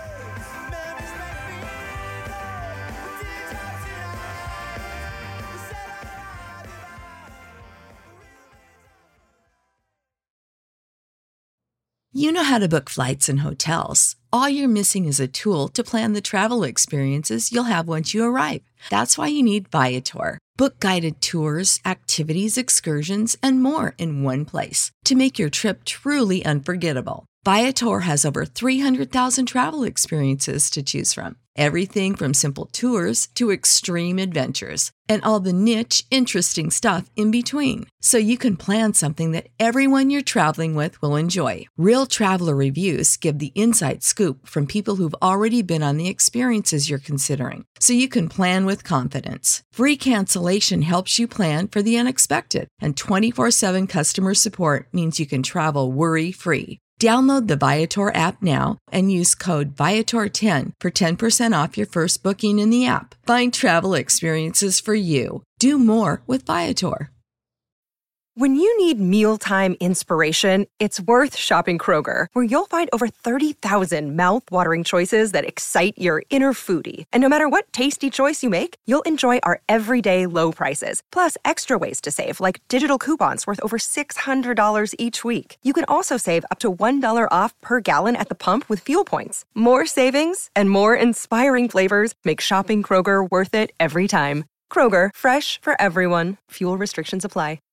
You know how to book flights and hotels. All you're missing is a tool to plan the travel experiences you'll have once you arrive. That's why you need Viator. Book guided tours, activities, excursions, and more in one place to make your trip truly unforgettable. Viator has over three hundred thousand travel experiences to choose from. Everything from simple tours to extreme adventures and all the niche, interesting stuff in between. So you can plan something that everyone you're traveling with will enjoy. Real traveler reviews give the inside scoop from people who've already been on the experiences you're considering. So you can plan with confidence. Free cancellation helps you plan for the unexpected. And twenty-four seven customer support means you can travel worry-free. Download the Viator app now and use code Viator ten for ten percent off your first booking in the app. Find travel experiences for you. Do more with Viator. When you need mealtime inspiration, it's worth shopping Kroger, where you'll find over thirty thousand mouth-watering choices that excite your inner foodie. And no matter what tasty choice you make, you'll enjoy our everyday low prices, plus extra ways to save, like digital coupons worth over six hundred dollars each week. You can also save up to one dollar off per gallon at the pump with fuel points. More savings and more inspiring flavors make shopping Kroger worth it every time. Kroger, fresh for everyone. Fuel restrictions apply.